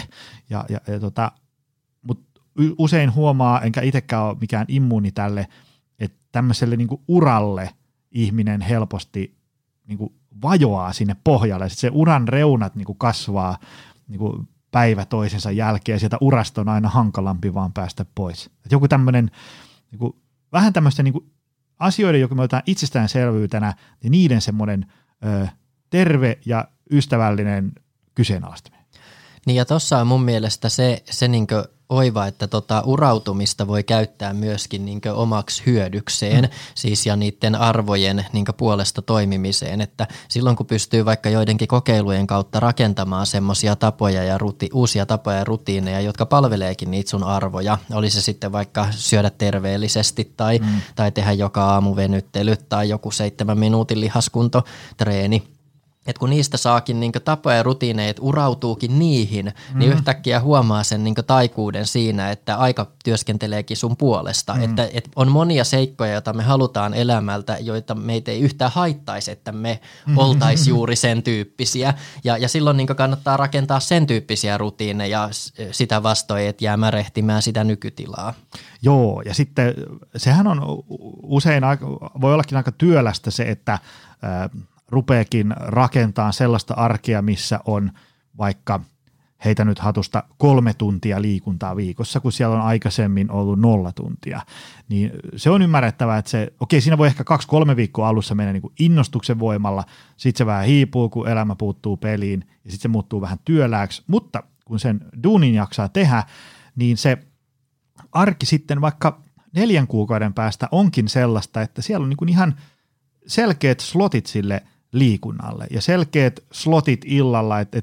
Mutta usein huomaa, enkä itsekään ole mikään immuuni tälle, että tämmöiselle niin kuin uralle ihminen helposti niin kuin vajoaa sinne pohjalle. Sitten se uran reunat niin kuin kasvaa niin kuin päivä toisensa jälkeen ja sieltä urasta on aina hankalampi vaan päästä pois. Et joku tämmöinen, niin vähän tämmöistä niin asioiden, jotka me otetaan itsestäänselvyytenä, niin niiden semmoinen terve ja ystävällinen kyseenalaistaminen. Niin ja tuossa on mun mielestä se niinkö oiva, että urautumista voi käyttää myöskin niinkö omaksi hyödykseen, siis ja niiden arvojen niinkö puolesta toimimiseen, että silloin kun pystyy vaikka joidenkin kokeilujen kautta rakentamaan semmoisia tapoja ja uusia tapoja ja rutiineja, jotka palveleekin niitä sun arvoja, oli se sitten vaikka syödä terveellisesti tai tehdä joka aamu venyttelyt tai joku 7 minuutin lihaskuntotreeni. Että kun niistä saakin niinku tapoja ja rutiineja, että urautuukin niihin, niin yhtäkkiä huomaa sen niinku taikuuden siinä, että aika työskenteleekin sun puolesta. Että on monia seikkoja, joita me halutaan elämältä, joita meitä ei yhtään haittaisi, että me oltaisiin juuri sen tyyppisiä. Ja silloin niinku kannattaa rakentaa sen tyyppisiä rutiineja sitä vastoin, että jää märehtimään sitä nykytilaa. Joo, ja sitten sehän on usein, voi ollakin aika työlästä se, että rupeekin rakentamaan sellaista arkea, missä on vaikka heitä nyt hatusta 3 tuntia liikuntaa viikossa, kun siellä on aikaisemmin ollut 0 tuntia. Niin se on ymmärrettävää, että siinä voi ehkä 2-3 viikkoa alussa mennä niin kuin innostuksen voimalla, sitten se vähän hiipuu, kun elämä puuttuu peliin ja sitten se muuttuu vähän työlääksi, mutta kun sen duunin jaksaa tehdä, niin se arki sitten vaikka 4 kuukauden päästä onkin sellaista, että siellä on niin kuin ihan selkeät slotit sille liikunnalle ja selkeät slotit illalla, että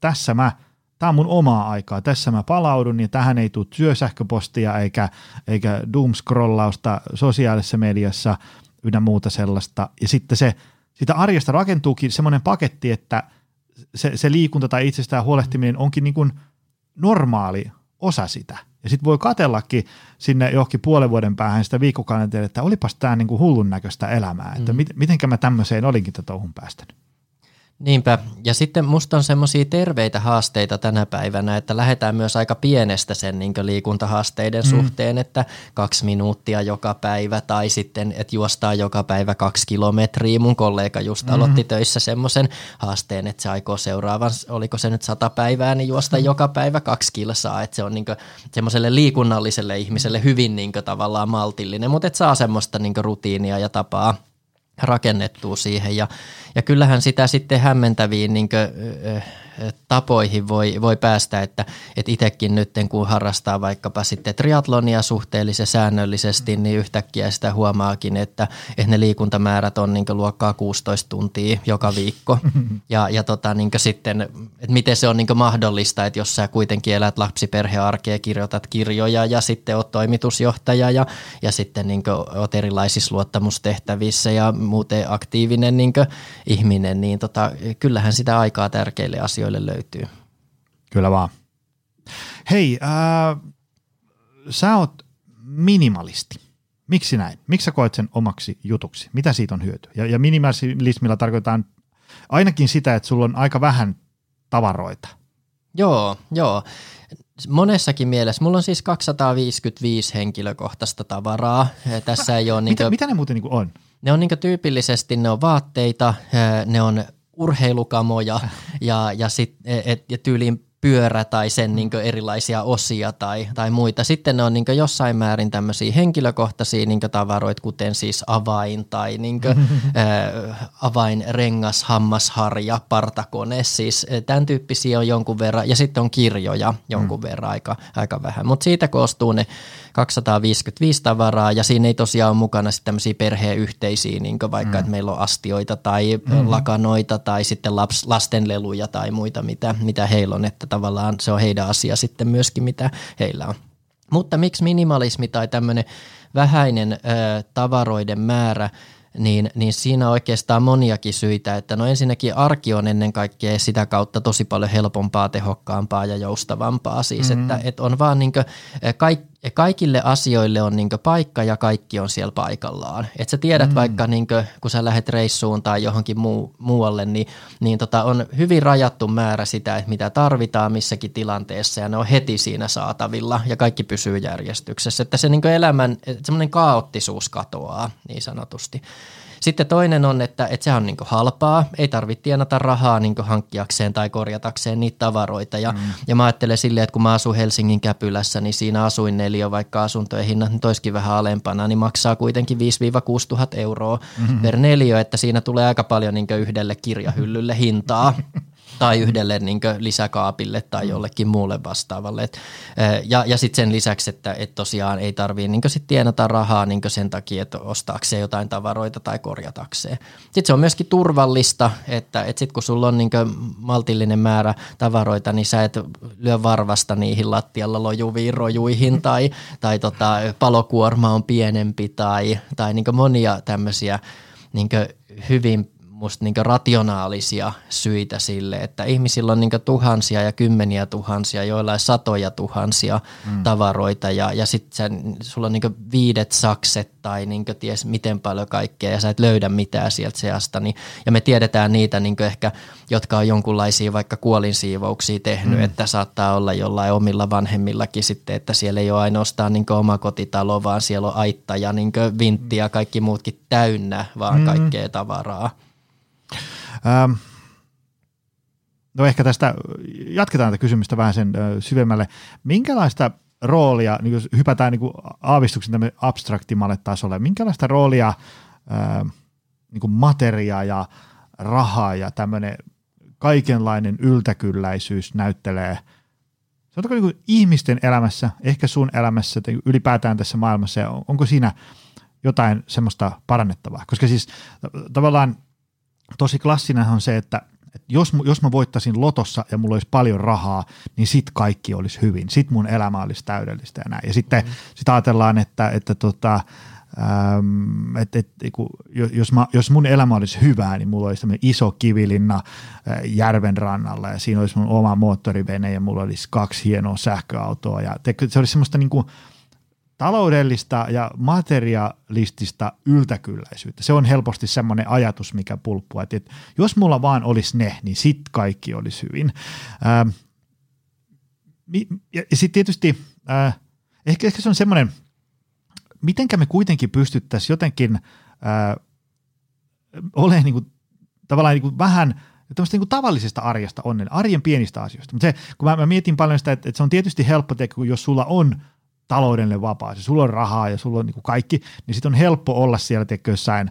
tämä on mun omaa aikaa, tässä mä palaudun ja tähän ei tule työsähköpostia eikä doom-scrollausta sosiaalisessa mediassa ynnä muuta sellaista. Ja sitten sitä arjesta rakentuukin semmoinen paketti, että se liikunta tai itsestään huolehtiminen onkin niin kuin normaali osa sitä. Ja sitten voi katsellakin sinne johonkin puolen vuoden päähän sitä viikkokalenteria, että olipas tämä niinku hullun näköistä elämää, että mitenkä mä tämmöiseen olinkin touhun päästänyt. Niinpä, ja sitten musta on semmoisia terveitä haasteita tänä päivänä, että lähdetään myös aika pienestä sen niin kuin liikuntahaasteiden suhteen, että 2 minuuttia joka päivä tai sitten, että juostaa joka päivä 2 kilometriä. Mun kollega just aloitti töissä semmoisen haasteen, että se aikoo seuraavan, oliko se nyt 100 päivää, niin juosta joka päivä 2 kilsaa, että se on niin kuin semmoiselle liikunnalliselle ihmiselle hyvin niin kuin tavallaan maltillinen, mutta että saa semmoista niin kuin rutiinia ja tapaa rakennettua siihen ja kyllähän sitä sitten hämmentäviin niin kuin, tapoihin voi päästä, että itsekin nyt kun harrastaa vaikkapa sitten triathlonia suhteellisen säännöllisesti, niin yhtäkkiä sitä huomaakin, että ne liikuntamäärät on niin kuin luokkaa 16 tuntia joka viikko ja niin kuin sitten, että miten se on niin kuin mahdollista, että jos sä kuitenkin elät lapsiperhearkea, kirjoitat kirjoja ja sitten oot toimitusjohtaja ja sitten niin kuin oot erilaisissa luottamustehtävissä ja muuten aktiivinen niin kuin ihminen, niin kyllähän sitä aikaa tärkeille asioille löytyy. Kyllä vaan. Hei, sä oot minimalisti. Miksi näin? Miksi sä koet sen omaksi jutuksi? Mitä siitä on hyötyä? Ja minimalismilla tarkoitetaan ainakin sitä, että sulla on aika vähän tavaroita. Joo. Monessakin mielessä. Mulla on siis 255 henkilökohtaista tavaraa. Tässä ei ole mitä ne muuten on? Ne on tyypillisesti, ne on vaatteita, ne on urheilukamoja ja tyyliin pyörä tai sen erilaisia osia tai muita. Sitten ne on jossain määrin tämmöisiä henkilökohtaisia tavaroita, kuten siis avain tai avainrengas, hammasharja, partakone. Siis tämän tyyppisiä on jonkun verran ja sitten on kirjoja jonkun verran aika vähän. Mutta siitä koostuu ne 255 tavaraa ja siinä ei tosiaan ole mukana sitten tämmöisiä perheyhteisiä, vaikka että meillä on astioita tai lakanoita tai sitten lastenleluja tai muita, mitä heillä on, että tavallaan se on heidän asia sitten myöskin, mitä heillä on. Mutta miksi minimalismi tai tämmöinen vähäinen tavaroiden määrä, niin siinä on oikeastaan moniakin syitä, että no ensinnäkin arki on ennen kaikkea sitä kautta tosi paljon helpompaa, tehokkaampaa ja joustavampaa siis, että on vaan kaikille asioille on paikka ja kaikki on siellä paikallaan. Että sä tiedät vaikka kun sä lähdet reissuun tai johonkin muualle, niin on hyvin rajattu määrä sitä, että mitä tarvitaan missäkin tilanteessa ja ne on heti siinä saatavilla ja kaikki pysyy järjestyksessä. Että se elämän semmoinen kaoottisuus katoaa niin sanotusti. Sitten toinen on, että sehän on niin kuin halpaa, ei tarvitse tienata rahaa niin kuin hankkiakseen tai korjatakseen niitä tavaroita. Ja mä ajattelen silleen, että kun mä asun Helsingin Käpylässä, niin siinä asuinneliö, vaikka asuntojen hinnat nyt olisikin vähän alempana, niin maksaa kuitenkin 5-6 000 euroa per neliö, että siinä tulee aika paljon niin kuin yhdelle kirjahyllylle hintaa. Tai yhdelle niin lisäkaapille tai jollekin muulle vastaavalle. Ja sitten sen lisäksi, että tosiaan ei tarvitse niin sit tienata rahaa niin sen takia, että ostaakseen jotain tavaroita tai korjatakseen. Sitten se on myöskin turvallista, että sitten kun sulla on niin maltillinen määrä tavaroita, niin sä et lyö varvasta niihin lattialla lojuviin rojuihin tai palokuorma on pienempi tai niin monia tämmöisiä niin hyvin musta niinku rationaalisia syitä sille, että ihmisillä on niinku tuhansia ja kymmeniä tuhansia, joillain satoja tuhansia tavaroita ja sitten sulla on niinku 5 sakset tai niinku ties miten paljon kaikkea ja sä et löydä mitään sieltä seasta. Ja me tiedetään niitä niinku ehkä, jotka on jonkunlaisia vaikka kuolinsiivouksia tehnyt, että saattaa olla jollain omilla vanhemmillakin sitten, että siellä ei ole ainoastaan niinku oma kotitalo, vaan siellä on aitta ja niinku vintti ja kaikki muutkin täynnä vaan kaikkea tavaraa. No ehkä tästä jatketaan tätä kysymystä vähän sen syvemmälle. Minkälaista roolia, niin jos hypätään niin aavistuksen tämmöinen abstraktimalle tasolle, minkälaista roolia niin materia ja raha ja tämmöinen kaikenlainen yltäkylläisyys näyttelee, sanotaanko niin ihmisten elämässä, ehkä sun elämässä, ylipäätään tässä maailmassa, ja onko siinä jotain semmoista parannettavaa? Koska siis tavallaan tosi klassinen on se, että jos mä voittaisin lotossa ja mulla olisi paljon rahaa, niin sit kaikki olisi hyvin. Sit mun elämä olisi täydellistä ja näin. Ja sitten sit ajatellaan, että jos mun elämä olisi hyvää, niin mulla olisi tämmöinen iso kivilinna järven rannalla ja siinä olisi mun oma moottorivene ja mulla olisi 2 hienoa sähköautoa. Ja se olisi semmoista niin kuin taloudellista ja materialistista yltäkylläisyyttä. Se on helposti semmoinen ajatus, mikä pulppuu, että jos mulla vaan olisi ne, niin sit kaikki olisi hyvin. Ja sitten tietysti ehkä se on semmoinen, mitenkä me kuitenkin pystyttäisiin jotenkin olemaan niin kuin, tavallaan niin kuin vähän tämmöistä niin tavallisesta arjesta onnen, arjen pienistä asioista. Mutta kun mä mietin paljon sitä, että se on tietysti helppo, jos sulla on taloudellinen vapaus, sulla on rahaa ja sulla on niin kuin kaikki, niin sitten on helppo olla siellä jossain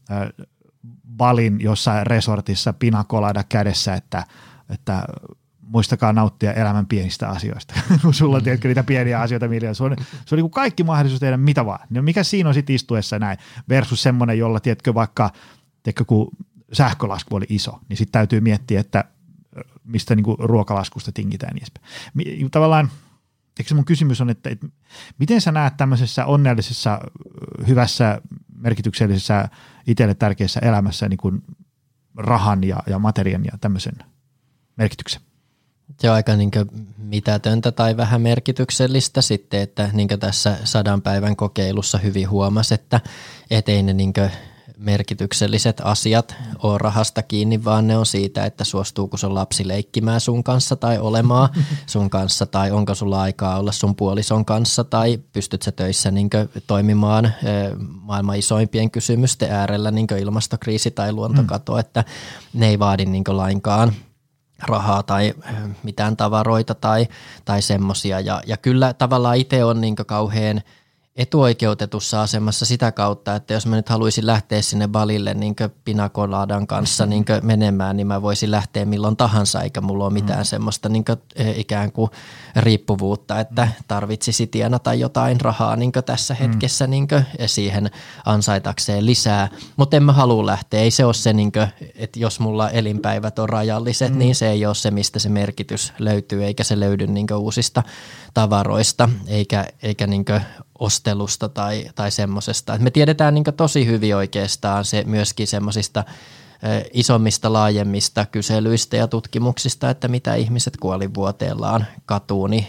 Balin jossain resortissa pinakolada kädessä, että muistakaa nauttia elämän pienistä asioista. Sulla on tiedätkö niitä pieniä asioita, millä se on niin kuin kaikki mahdollisuus tehdä mitä vaan. No mikä siinä on sitten istuessa näin versus semmoinen, jolla tiedätkö vaikka kun sähkölasku oli iso, niin sitten täytyy miettiä, että mistä niin kuin ruokalaskusta tingitään niin tavallaan. Eikö se mun kysymys on, että miten sä näet tämmöisessä onnellisessa, hyvässä, merkityksellisessä, itselle tärkeässä elämässä niin kuin rahan ja materian ja tämmöisen merkityksen? Se on aika niin mitätöntä tai vähän merkityksellistä sitten, että niin tässä 100 päivän kokeilussa hyvin huomasi, että ei ne niin merkitykselliset asiat ole rahasta kiinni, vaan ne on siitä, että suostuuko sun lapsi leikkimään sun kanssa tai olemaan sun kanssa tai onko sulla aikaa olla sun puolison kanssa tai pystyt sä töissä niin toimimaan maailman isoimpien kysymysten äärellä niin ilmastokriisi tai luontokato, että ne ei vaadi niin lainkaan rahaa tai mitään tavaroita tai semmoisia ja kyllä tavallaan itse on niin kauhean etuoikeutetussa asemassa sitä kautta, että jos mä nyt haluaisin lähteä sinne Balille niin pinakoladan kanssa niin menemään, niin mä voisin lähteä milloin tahansa, eikä mulla ole mitään semmoista niin ikään kuin riippuvuutta, että tarvitsisi tienata jotain rahaa niin tässä hetkessä niin siihen ansaitakseen lisää. Mutta en mä halua lähteä. Ei se ole se, niin kuin, että jos mulla elinpäivät on rajalliset, niin se ei ole se, mistä se merkitys löytyy, eikä se löydy niin uusista tavaroista, eikä niin ostelusta tai semmoisesta. Me tiedetään niin tosi hyvin oikeastaan se myöskin semmoisista isommista, laajemmista kyselyistä ja tutkimuksista, että mitä ihmiset kuolinvuoteellaan katuu, niin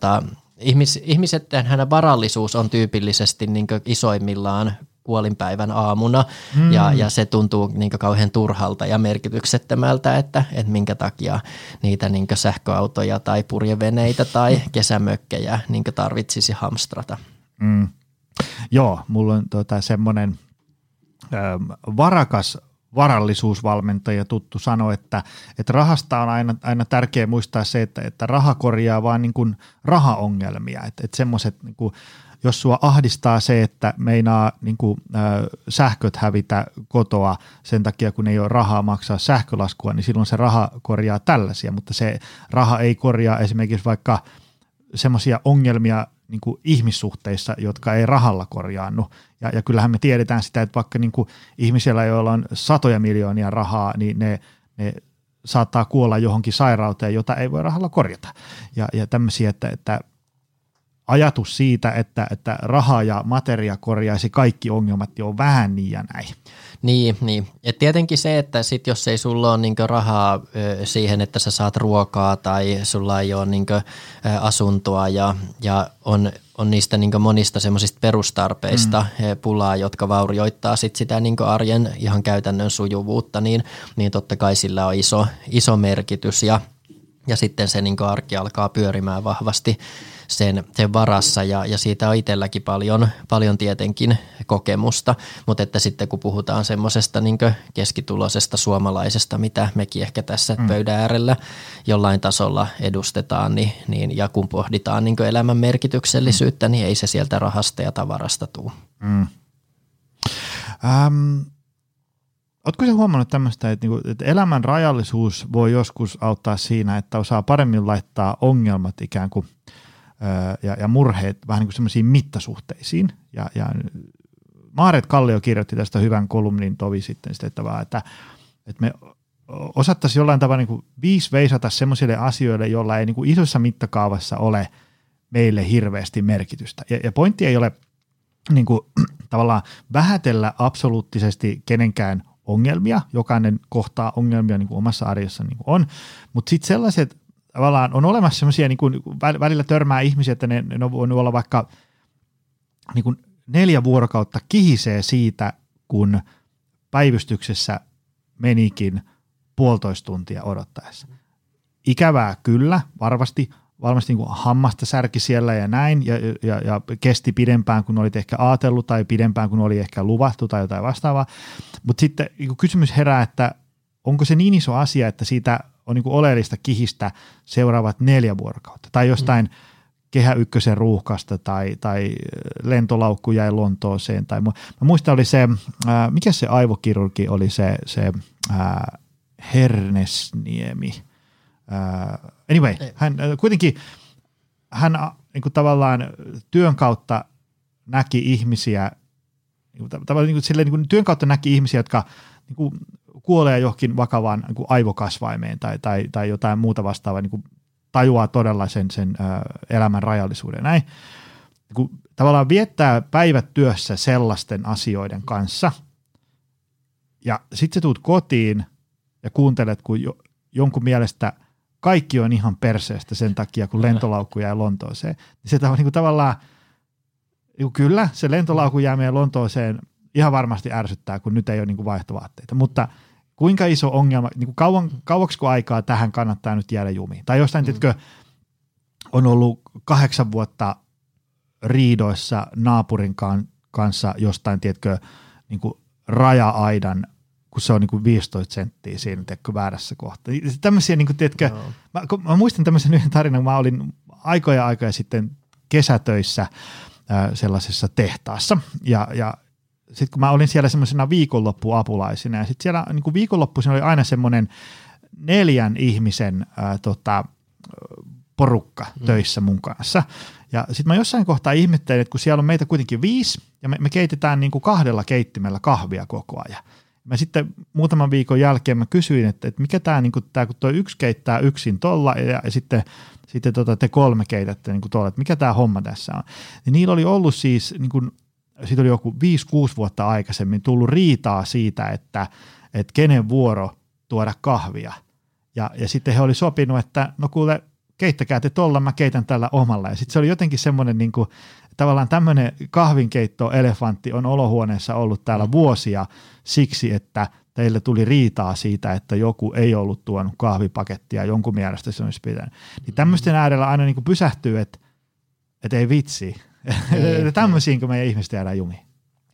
ihmisethän varallisuus on tyypillisesti niin isoimmillaan kuolinpäivän aamuna ja se tuntuu niin kauhean turhalta ja merkityksettömältä, että minkä takia niitä niin sähköautoja tai purjeveneitä tai kesämökkejä niin tarvitsisi hamstrata. Joo, mulla on semmoinen varakas varallisuusvalmentaja tuttu sanoi, että rahasta on aina tärkeää muistaa se, että raha korjaa vaan niin kuin rahaongelmia, että semmoiset niin kuin, jos sua ahdistaa se, että meinaa niin kuin, sähköt hävitä kotoa sen takia, kun ei ole rahaa maksaa sähkölaskua, niin silloin se raha korjaa tällaisia, mutta se raha ei korjaa esimerkiksi vaikka semmoisia ongelmia niin kuin ihmissuhteissa, jotka ei rahalla korjaannu. Ja kyllähän me tiedetään sitä, että vaikka niin kuin ihmisillä, joilla on satoja miljoonia rahaa, niin ne saattaa kuolla johonkin sairauteen, jota ei voi rahalla korjata. Ja tämmöisiä, että ajatus siitä, että raha ja materia korjaisi kaikki ongelmat, jo on vähän niin ja näin. Niin. Et tietenkin se, että sit jos ei sulla ole niinku rahaa siihen, että sä saat ruokaa tai sulla ei ole niinku asuntoa ja on niistä niinku monista semmoisista perustarpeista pulaa, jotka vaurioittaa sit sitä niinku arjen ihan käytännön sujuvuutta, niin totta kai sillä on iso merkitys ja sitten se niinku arki alkaa pyörimään vahvasti sen varassa ja siitä on itselläkin paljon tietenkin kokemusta, mutta että sitten kun puhutaan semmoisesta niin keskituloisesta suomalaisesta, mitä mekin ehkä tässä pöydän äärellä jollain tasolla edustetaan, niin ja kun pohditaan niin elämän merkityksellisyyttä, niin ei se sieltä rahasta ja tavarasta tule. Oletko sä huomannut tämmöistä, että elämän rajallisuus voi joskus auttaa siinä, että osaa paremmin laittaa ongelmat ikään kuin ja murheet vähän niin kuin semmoisiin mittasuhteisiin. Ja Maaret Kallio kirjoitti tästä hyvän kolumnin tovi sitten, että me osattaisiin jollain tavalla niin kuin veisata semmoisille asioille, joilla ei niin kuin isossa mittakaavassa ole meille hirveästi merkitystä. Ja pointti ei ole niin kuin, tavallaan vähätellä absoluuttisesti kenenkään ongelmia, jokainen kohtaa ongelmia niin kuin omassa arjessa niin kuin on, mutta sitten sellaiset tavallaan on olemassa semmoisia, niin kuin välillä törmää ihmisiä, että ne on voinut olla vaikka niin kuin 4 vuorokautta kihisee siitä, kun päivystyksessä menikin 1,5 tuntia odottaessa. Ikävää kyllä, varmasti niin kuin hammasta särki siellä ja näin, ja kesti pidempään kuin olit ehkä ajatellut, tai pidempään kuin oli ehkä luvattu, tai jotain vastaavaa. Mutta sitten niin kysymys herää, että onko se niin iso asia, että siitä on niin kuin oleellista kihistä seuraavat 4 vuorokautta, tai jostain Kehä Ykkösen ruuhkasta, tai lentolaukku jäi Lontooseen, tai mä muistan oli se, mikä se aivokirurgi oli se Hernesniemi. Anyway, hän kuitenkin niin kuin tavallaan työn kautta näki ihmisiä, työn kautta näki ihmisiä, jotka niin kuin kuolee johonkin vakavaan niin kuin aivokasvaimeen tai jotain muuta vastaavaa, niin kuin tajuaa todella sen elämän rajallisuuden. Näin. Kun tavallaan viettää päivät työssä sellaisten asioiden kanssa, ja sitten sä tuut kotiin ja kuuntelet, kun jonkun mielestä kaikki on ihan perseestä sen takia, kun lentolaukku jäi Lontooseen. Se niin tavallaan, kyllä se lentolaukku jääminen Lontooseen ihan varmasti ärsyttää, kun nyt ei ole niin kuin vaihtovaatteita, mutta kuinka iso ongelma, niin kauaksi aikaa tähän kannattaa nyt jäädä jumiin? Tai jostain, tiedätkö, on ollut 8 vuotta riidoissa naapurin kanssa jostain, tiedätkö, niin kuin raja-aidan, kun se on niin kuin 15 senttiä siinä, tiedätkö, väärässä kohtaa. Tämmöisiä, niin kuin, tiedätkö, mä muistan tämmöisen yhden tarinan, kun mä olin aikoja sitten kesätöissä sellaisessa tehtaassa, ja sitten kun mä olin siellä semmoisena viikonloppuapulaisina, ja sitten siellä niin kuin viikonloppuisin oli aina semmoinen 4 ihmisen porukka töissä mun kanssa. Ja sitten mä jossain kohtaa ihmettelin, että kun siellä on meitä kuitenkin 5, ja me keitetään niin kuin 2 keittimellä kahvia koko ajan. Mä sitten muutaman viikon jälkeen mä kysyin, että mikä tämä, niin kun toi 1 keittää yksin tolla, ja sitten te 3 keitätte niin tolla, että mikä tämä homma tässä on. Ja niillä oli ollut siis, niin kun, siitä oli joku 5-6 vuotta aikaisemmin tullut riitaa siitä, että kenen vuoro tuoda kahvia. Ja sitten he oli sopinut, että no kuule, keittäkää te tolla, mä keitän tällä omalla. Ja sitten se oli jotenkin semmoinen niin kuin, tavallaan tämmöinen kahvinkeitto-elefantti on olohuoneessa ollut täällä vuosia siksi, että teille tuli riitaa siitä, että joku ei ollut tuonut kahvipakettia, jonkun mielestä se olisi pitänyt. Niin tämmöisten äärellä aina niin kuin pysähtyy, että ei vitsi. Tämmöisiinkö meidän ihmiset jäädään jumiin?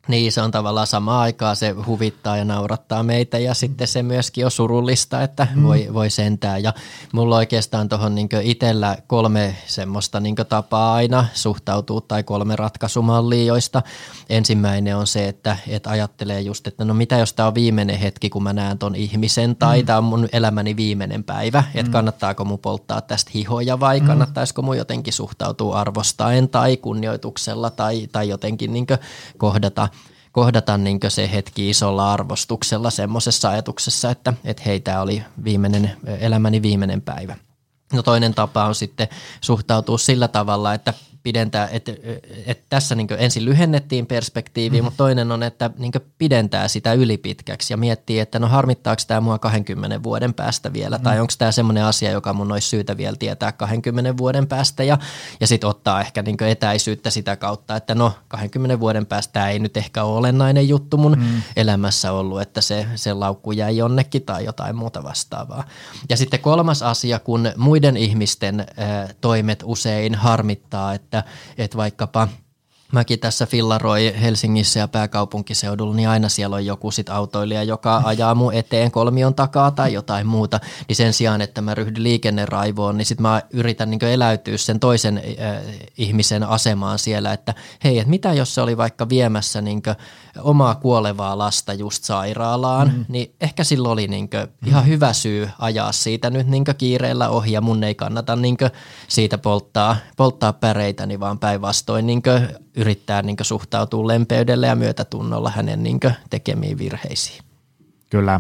Niin, se on tavallaan samaan aikaan, se huvittaa ja naurattaa meitä ja sitten se myöskin on surullista, että voi sentään. Ja mulla oikeastaan tuohon niin itsellä 3 semmoista niin tapaa aina suhtautuu tai 3 ratkaisumallia, joista ensimmäinen on se, että ajattelee just, että no mitä jos tämä on viimeinen hetki, kun mä näen ton ihmisen tai tämä on mun elämäni viimeinen päivä, että kannattaako mun polttaa tästä hihoja vai kannattaisiko mun jotenkin suhtautua arvostaen tai kunnioituksella tai jotenkin niin kohdata niin se hetki isolla arvostuksella semmoisessa ajatuksessa, että hei, tämä oli elämäni viimeinen päivä. No toinen tapa on sitten suhtautua sillä tavalla, että pidentää, että tässä niin ensin lyhennettiin perspektiiviä, mutta toinen on, että niin pidentää sitä ylipitkäksi ja miettii, että no harmittaako tämä mua 20 vuoden päästä vielä tai onko tämä semmoinen asia, joka mun olisi syytä vielä tietää 20 vuoden päästä ja sitten ottaa ehkä niin etäisyyttä sitä kautta, että no 20 vuoden päästä tämä ei nyt ehkä ole olennainen juttu mun elämässä ollut, että se laukku jäi jonnekin tai jotain muuta vastaavaa. Ja sitten kolmas asia, kun muiden ihmisten toimet usein harmittaa, että vaikkapa mäkin tässä fillaroi Helsingissä ja pääkaupunkiseudulla, niin aina siellä on joku sit autoilija, joka ajaa mun eteen kolmion takaa tai jotain muuta, niin sen sijaan, että mä ryhdyn liikenneraivoon, niin sit mä yritän niin eläytyä sen toisen ihmisen asemaan siellä, että hei, että mitä jos se oli vaikka viemässä niin omaa kuolevaa lasta just sairaalaan, niin ehkä sillä oli niin ihan hyvä syy ajaa siitä nyt niin kiireellä ohi ja mun ei kannata niin siitä polttaa päreitäni, vaan päinvastoin niin yrittää niin suhtautua lempeydellä ja myötätunnolla hänen niin tekemiin virheisiin. Kyllä.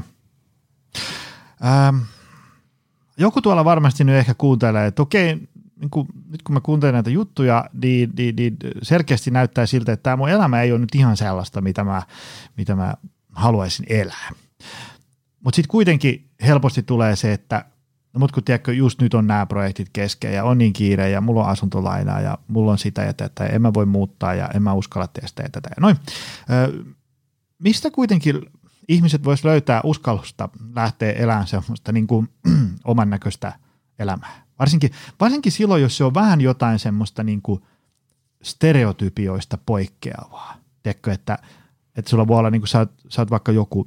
Joku tuolla varmasti nyt ehkä kuuntelee, että okei, niin nyt kun mä kuuntelen näitä juttuja, niin selkeästi näyttää siltä, että tämä mun elämä ei ole nyt ihan sellaista, mitä mä haluaisin elää. Mutta sitten kuitenkin helposti tulee se, että no mut kun tiedätkö, just nyt on nämä projektit kesken ja on niin kiire ja mulla on asuntolainaa ja mulla on sitä ja tätä ja en mä voi muuttaa ja en mä uskalla tehdä sitä ja tätä ja noin. Mistä kuitenkin ihmiset vois löytää uskallusta lähteä elämään semmoista niin kuin oman näköistä elämää? Varsinkin silloin, jos se on vähän jotain semmoista niin kuin stereotypioista poikkeavaa. Tiedätkö, että sulla voi olla niin kuin sä oot vaikka joku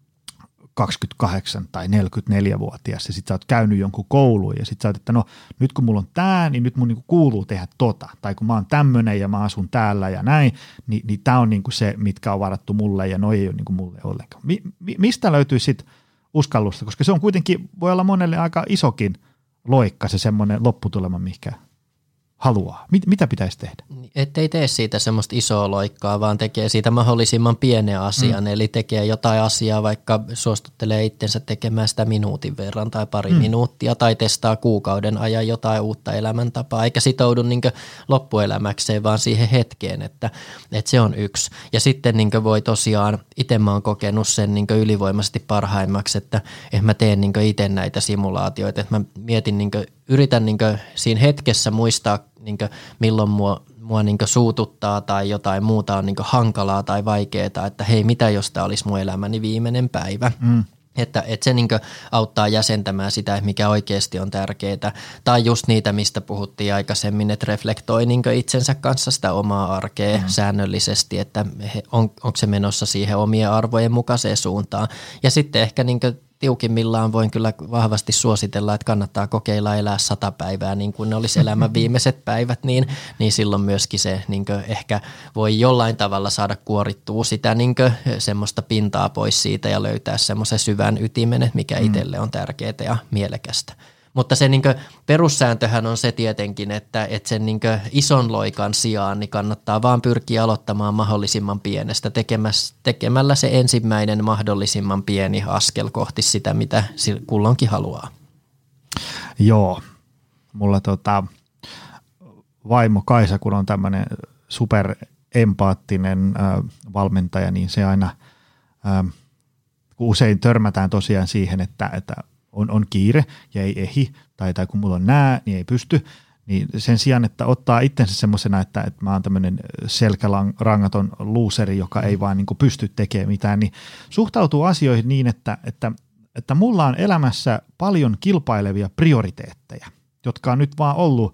28 tai 44-vuotias ja sit sä oot käynyt jonkun kouluun ja sit sä oot, että no nyt kun mulla on tää, niin nyt mun niinku kuuluu tehdä tota. Tai kun mä oon tämmönen ja mä asun täällä ja näin, niin tää on niinku se, mitkä on varattu mulle ja noi ei ole niinku mulle ollenkaan. Mistä löytyy sit uskallusta? Koska se on kuitenkin, voi olla monelle aika isokin loikka se semmoinen lopputulema, mikä haluaa. Mitä pitäisi tehdä? Ettei tee siitä semmoista isoa loikkaa, vaan tekee siitä mahdollisimman pienen asian. Eli tekee jotain asiaa, vaikka suostuttelee itsensä tekemään sitä minuutin verran tai pari minuuttia tai testaa kuukauden ajan jotain uutta elämäntapaa, eikä sitoudu niin loppuelämäkseen, vaan siihen hetkeen, että se on yksi. Ja sitten niin voi tosiaan, itse mä oon kokenut sen niin ylivoimaisesti parhaimmaksi, että mä teen niin itse näitä simulaatioita, että mä mietin yritän siinä hetkessä muistaa, milloin mua suututtaa tai jotain muuta on hankalaa tai vaikeaa, että hei, mitä jos tämä olisi mun elämäni viimeinen päivä. Että se auttaa jäsentämään sitä, mikä oikeasti on tärkeää. Tai just niitä, mistä puhuttiin aikaisemmin, että reflektoi itsensä kanssa sitä omaa arkea säännöllisesti, että onko se menossa siihen omien arvojen mukaiseen suuntaan. Ja sitten ehkä tiukimmillaan voin kyllä vahvasti suositella, että kannattaa kokeilla elää 100 päivää niin kuin ne olisi elämän viimeiset päivät, niin silloin myöskin se ehkä voi jollain tavalla saada kuorittua sitä semmoista pintaa pois siitä ja löytää semmoisen syvän ytimen, mikä itselle on tärkeää ja mielekästä. Mutta se perussääntöhän on se tietenkin, että sen ison loikan sijaan niin kannattaa vaan pyrkiä aloittamaan mahdollisimman pienestä, tekemällä se ensimmäinen mahdollisimman pieni askel kohti sitä, mitä kulloinkin haluaa. Joo, mulla vaimo Kaisa, kun on tämmöinen superempaattinen valmentaja, niin se aina usein törmätään tosiaan siihen, että on kiire ja ei ehdi, tai kun mulla on nää, niin ei pysty, niin sen sijaan, että ottaa itsensä semmoisena, että mä oon tämmöinen selkärangaton luuseri, joka ei vaan pysty tekemään mitään, niin suhtautuu asioihin niin, että mulla on elämässä paljon kilpailevia prioriteetteja, jotka on nyt vaan ollut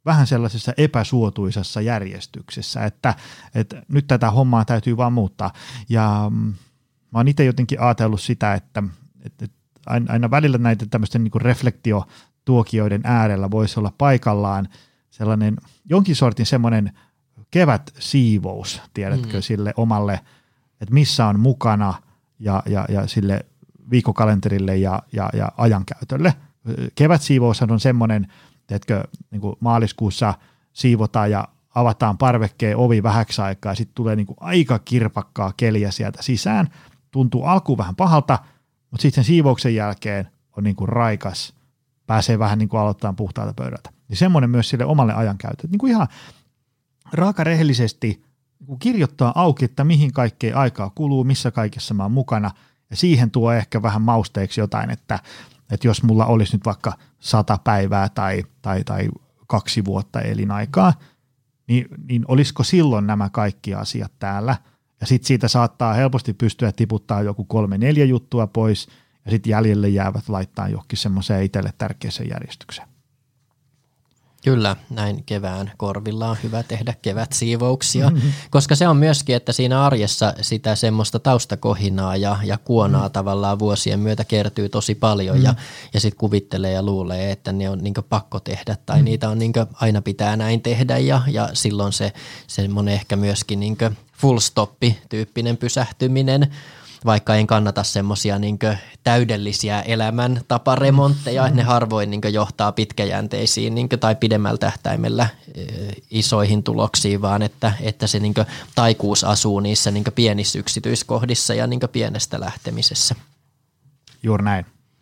vähän sellaisessa epäsuotuisassa järjestyksessä, että nyt tätä hommaa täytyy vaan muuttaa. Ja mä oon itse jotenkin ajatellut sitä, että aina välillä näitä tämmöisten niin kuin reflektiotuokioiden äärellä voisi olla paikallaan sellainen jonkin sortin semmoinen kevätsiivous, tiedätkö, sille omalle, että missä on mukana ja sille viikkokalenterille ja ajankäytölle. Kevätsiivous on semmoinen, tiedätkö, niin kuin maaliskuussa siivotaan ja avataan parvekkeen ovi vähäksi aikaa ja sitten tulee niin kuin aika kirpakkaa keliä sieltä sisään. Tuntuu alkuun vähän pahalta, mutta sitten sen siivouksen jälkeen on niin kuin raikas, pääsee vähän niin kuin aloittamaan puhtaalta pöydältä. Niin semmoinen myös sille omalle ajankäytölle. Niin kuin ihan raakarehellisesti niin kirjoittaa auki, että mihin kaikkea aikaa kuluu, missä kaikessa mä oon mukana. Ja siihen tuo ehkä vähän mausteeksi jotain, että jos mulla olisi nyt vaikka 100 päivää tai 2 vuotta elinaikaa, niin olisiko silloin nämä kaikki asiat täällä? Ja sitten siitä saattaa helposti pystyä tiputtaa joku 3-4 juttua pois ja sitten jäljelle jäävät laittaa johonkin semmoiseen itselle tärkeäseen järjestykseen. Kyllä, näin kevään korvilla on hyvä tehdä kevätsiivouksia, koska se on myöskin, että siinä arjessa sitä semmoista taustakohinaa ja kuonaa tavallaan vuosien myötä kertyy tosi paljon ja sitten kuvittelee ja luulee, että ne on niinku pakko tehdä tai niitä on niinku aina pitää näin tehdä ja silloin se semmoinen ehkä myöskin niinku full stoppi tyyppinen pysähtyminen, vaikka en kannata semmoisia niin täydellisiä elämäntaparemontteja, ne harvoin niin johtaa pitkäjänteisiin niin tai pidemmällä tähtäimellä isoihin tuloksiin, vaan että se niin taikuus asuu niissä niin pienissä yksityiskohdissa ja niin pienestä lähtemisessä. Juuri näin.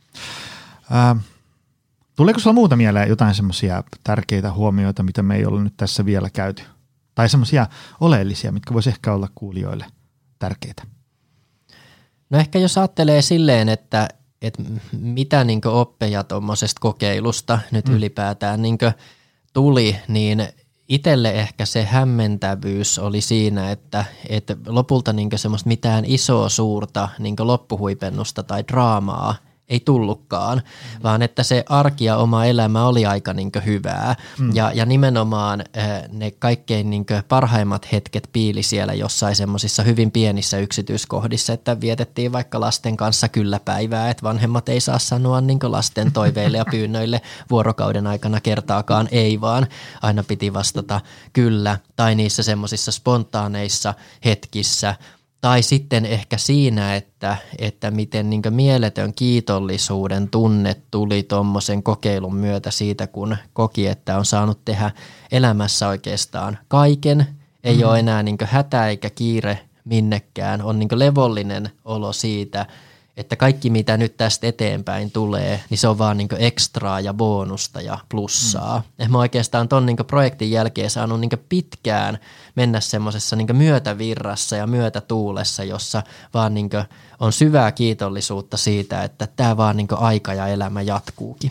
Tuleeko sinulla muuta mieleen jotain semmoisia tärkeitä huomioita, mitä me ei ole nyt tässä vielä käyty? Tai semmoisia oleellisia, mitkä voisi ehkä olla kuulijoille tärkeitä? No ehkä jos ajattelee silleen, että mitä niin oppeja tuommoisesta kokeilusta nyt ylipäätään niin tuli, niin itselle ehkä se hämmentävyys oli siinä, että lopulta niin semmoista mitään isoa suurta niin loppuhuipennusta tai draamaa ei tullutkaan, vaan että se arki ja oma elämä oli aika niin hyvää ja nimenomaan ne kaikkein niin parhaimmat hetket piili siellä jossain semmoisissa hyvin pienissä yksityiskohdissa, että vietettiin vaikka lasten kanssa kyllä päivää, että vanhemmat ei saa sanoa niin lasten toiveille ja pyynnöille vuorokauden aikana kertaakaan ei, vaan aina piti vastata kyllä tai niissä semmoisissa spontaaneissa hetkissä. Tai sitten ehkä siinä, että miten niin mieletön kiitollisuuden tunne tuli tuommoisen kokeilun myötä siitä, kun koki, että on saanut tehdä elämässä oikeastaan kaiken. Ei ole enää niin hätä eikä kiire minnekään. On niin levollinen olo siitä, että kaikki mitä nyt tästä eteenpäin tulee, niin se on vaan niin ekstraa ja bonusta ja plussaa. Mä oikeastaan ton niin projektin jälkeen saanut niin pitkään mennä semmoisessa niin myötävirrassa ja myötätuulessa, jossa vaan niin on syvää kiitollisuutta siitä, että tämä vaan niin aika ja elämä jatkuukin.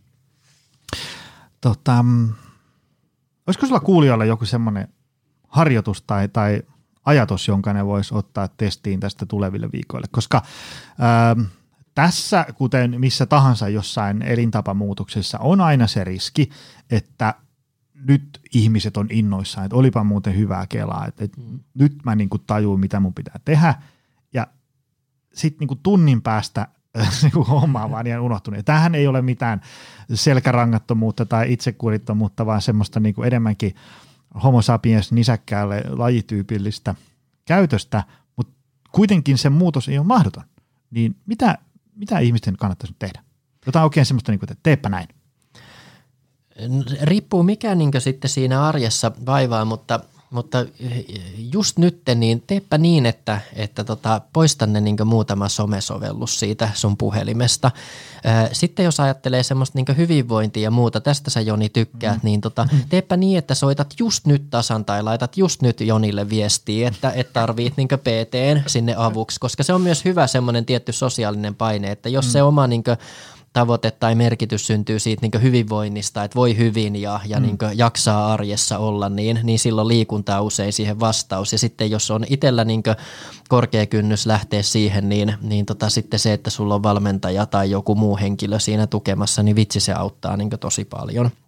Olisiko sulla kuulijoilla joku semmoinen harjoitus tai ajatus, jonka ne voisi ottaa testiin tästä tuleville viikoille, koska tässä, kuten missä tahansa jossain elintapamuutoksessa, on aina se riski, että nyt ihmiset on innoissaan, että olipa muuten hyvää kelaa, että nyt mä niin kuin tajuun, mitä mun pitää tehdä, ja sitten niin kuin tunnin päästä homma on vaan ihan unohtunut. Tämähän ei ole mitään selkärangattomuutta tai itsekurittomuutta, vaan semmoista niin kuin enemmänkin homo sapiens nisäkkäälle lajityypillistä käytöstä, mutta kuitenkin se muutos ei ole mahdoton. Niin mitä ihmisten kannattaisi nyt tehdä? Jotain oikein semmoista, niin kuin, että teepä näin. Riippuu mikä niin sitten siinä arjessa vaivaa, mutta just nyt niin teepä niin, että poista ne niin muutama somesovellus siitä sun puhelimesta. Sitten jos ajattelee semmoista niin hyvinvointia ja muuta, tästä sä Joni tykkäät, niin teepä niin, että soitat just nyt tasan tai laitat just nyt Jonille viestiä, että et tarvit niin PT:n sinne avuksi, koska se on myös hyvä semmoinen tietty sosiaalinen paine, että jos se oma niin tavoite tai merkitys syntyy siitä niin hyvinvoinnista, että voi hyvin ja niin jaksaa arjessa olla, niin silloin liikunta on usein siihen vastaus. Ja sitten jos on itsellä niin korkea kynnys lähteä siihen, niin sitten se, että sulla on valmentaja tai joku muu henkilö siinä tukemassa, niin vitsi se auttaa niin tosi paljon.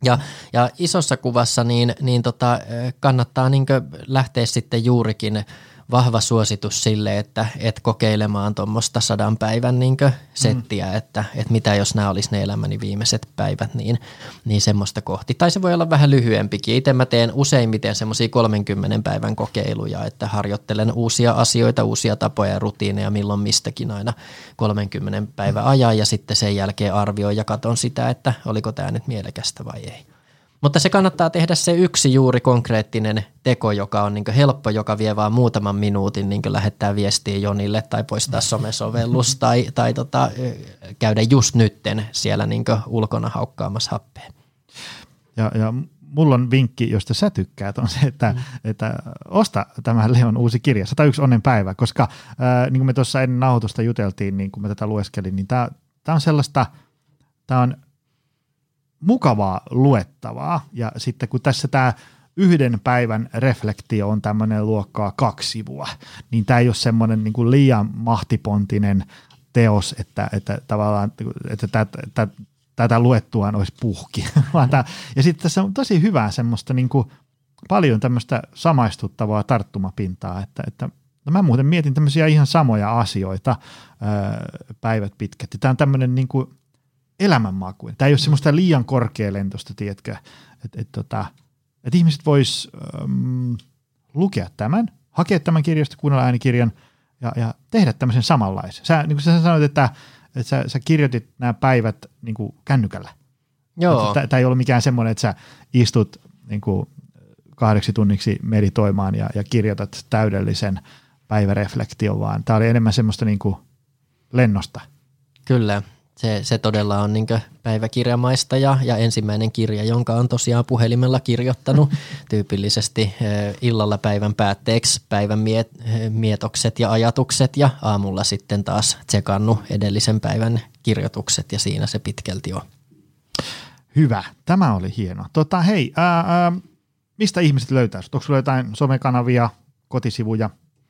Ja isossa kuvassa niin kannattaa niin lähteä sitten juurikin vahva suositus sille, että kokeilemaan tuommoista 100 päivän niin settiä, että mitä jos nämä olisi ne elämäni viimeiset päivät, niin semmoista kohti. Tai se voi olla vähän lyhyempikin. Itse mä teen useimmiten semmoisia 30 päivän kokeiluja, että harjoittelen uusia asioita, uusia tapoja ja rutiineja milloin mistäkin aina 30 päivän ajan ja sitten sen jälkeen arvioin ja katson sitä, että oliko tämä nyt mielekästä vai ei. Mutta se kannattaa tehdä se yksi juuri konkreettinen teko, joka on niin helppo, joka vie vaan muutaman minuutin niin lähettää viestiä Jonille tai poistaa somesovellus tai käydä just nytten siellä niin ulkona haukkaamassa happea. Ja mulla on vinkki, josta sä tykkäät, on se, että osta tämä Leon uusi kirja, 101 onnen päivä, koska niin kuin me tuossa ennen nauhoitusta juteltiin, niin kun mä tätä lueskelin, niin tämä on sellaista, tämä on mukavaa luettavaa, ja sitten kun tässä tämä yhden päivän reflektio on tämmöinen luokkaa 2 sivua, niin tämä ei ole semmoinen niin kuin liian mahtipontinen teos, että tavallaan että tätä luettuaan olisi puhki. Ja sitten tässä on tosi hyvää semmoista niin kuin paljon tämmöistä samaistuttavaa tarttumapintaa, että mä muuten mietin tämmöisiä ihan samoja asioita päivät pitkät. Tämä on tämmöinen niin kuin elämänmakuinen. Tämä ei ole semmoista liian korkealentoista, tiedätkö, että ihmiset vois lukea tämän, hakea tämän kirjasta, kuunnella äänikirjan ja tehdä tämmöisen samanlaisen. Niin kuin sä sanoit, että sä kirjoitit nämä päivät niin kuin kännykällä. Joo. Tämä ei ollut mikään semmoinen, että sä istut niin kuin 8 tunniksi meditoimaan ja kirjoitat täydellisen päiväreflektion, vaan tämä oli enemmän semmoista niin kuin lennosta. Kyllä. Se todella on niin päiväkirjamaista ja ensimmäinen kirja, jonka on tosiaan puhelimella kirjoittanut tyypillisesti illalla päivän päätteeksi päivän mietokset ja ajatukset ja aamulla sitten taas tsekannut edellisen päivän kirjoitukset ja siinä se pitkälti on. Hyvä, tämä oli hieno. Hei, mistä ihmiset löytää? Onko sulla jotain somekanavia, kotisivuja?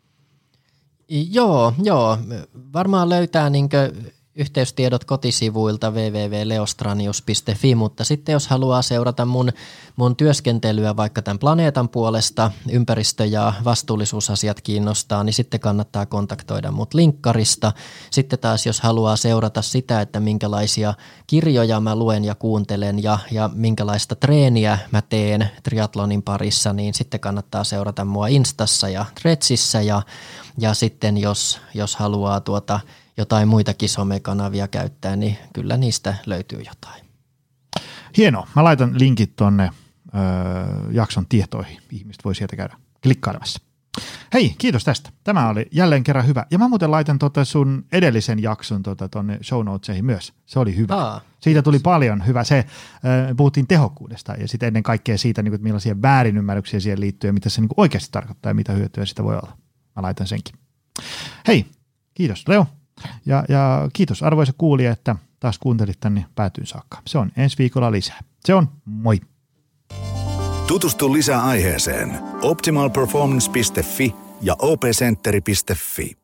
Joo, varmaan löytää yhteystiedot kotisivuilta www.leostranius.fi, mutta sitten jos haluaa seurata mun työskentelyä vaikka tämän planeetan puolesta, ympäristö- ja vastuullisuusasiat kiinnostaa, niin sitten kannattaa kontaktoida mut linkkarista. Sitten taas jos haluaa seurata sitä, että minkälaisia kirjoja mä luen ja kuuntelen ja minkälaista treeniä mä teen triathlonin parissa, niin sitten kannattaa seurata mua Instassa ja Threadsissa ja sitten jos haluaa jotain muitakin somekanavia käyttää, niin kyllä niistä löytyy jotain. Hienoa. Mä laitan linkit tuonne jakson tietoihin. Ihmiset voi sieltä käydä klikkailemassa. Hei, kiitos tästä. Tämä oli jälleen kerran hyvä. Ja mä muuten laitan sun edellisen jakson tuonne show notesihin myös. Se oli hyvä. Siitä tuli paljon hyvä. Puhuttiin tehokkuudesta ja sitten ennen kaikkea siitä, että millaisia väärinymmärryksiä siihen liittyy ja mitä se oikeasti tarkoittaa ja mitä hyötyä sitä voi olla. Mä laitan senkin. Hei, kiitos Leo. Ja kiitos arvoisa kuulija, että taas kuuntelit tänne päätyyn saakka. Se on ensi viikolla lisää. Se on moi. Tutustu lisää aiheeseen optimalperformance.fi ja opcenteri.fi.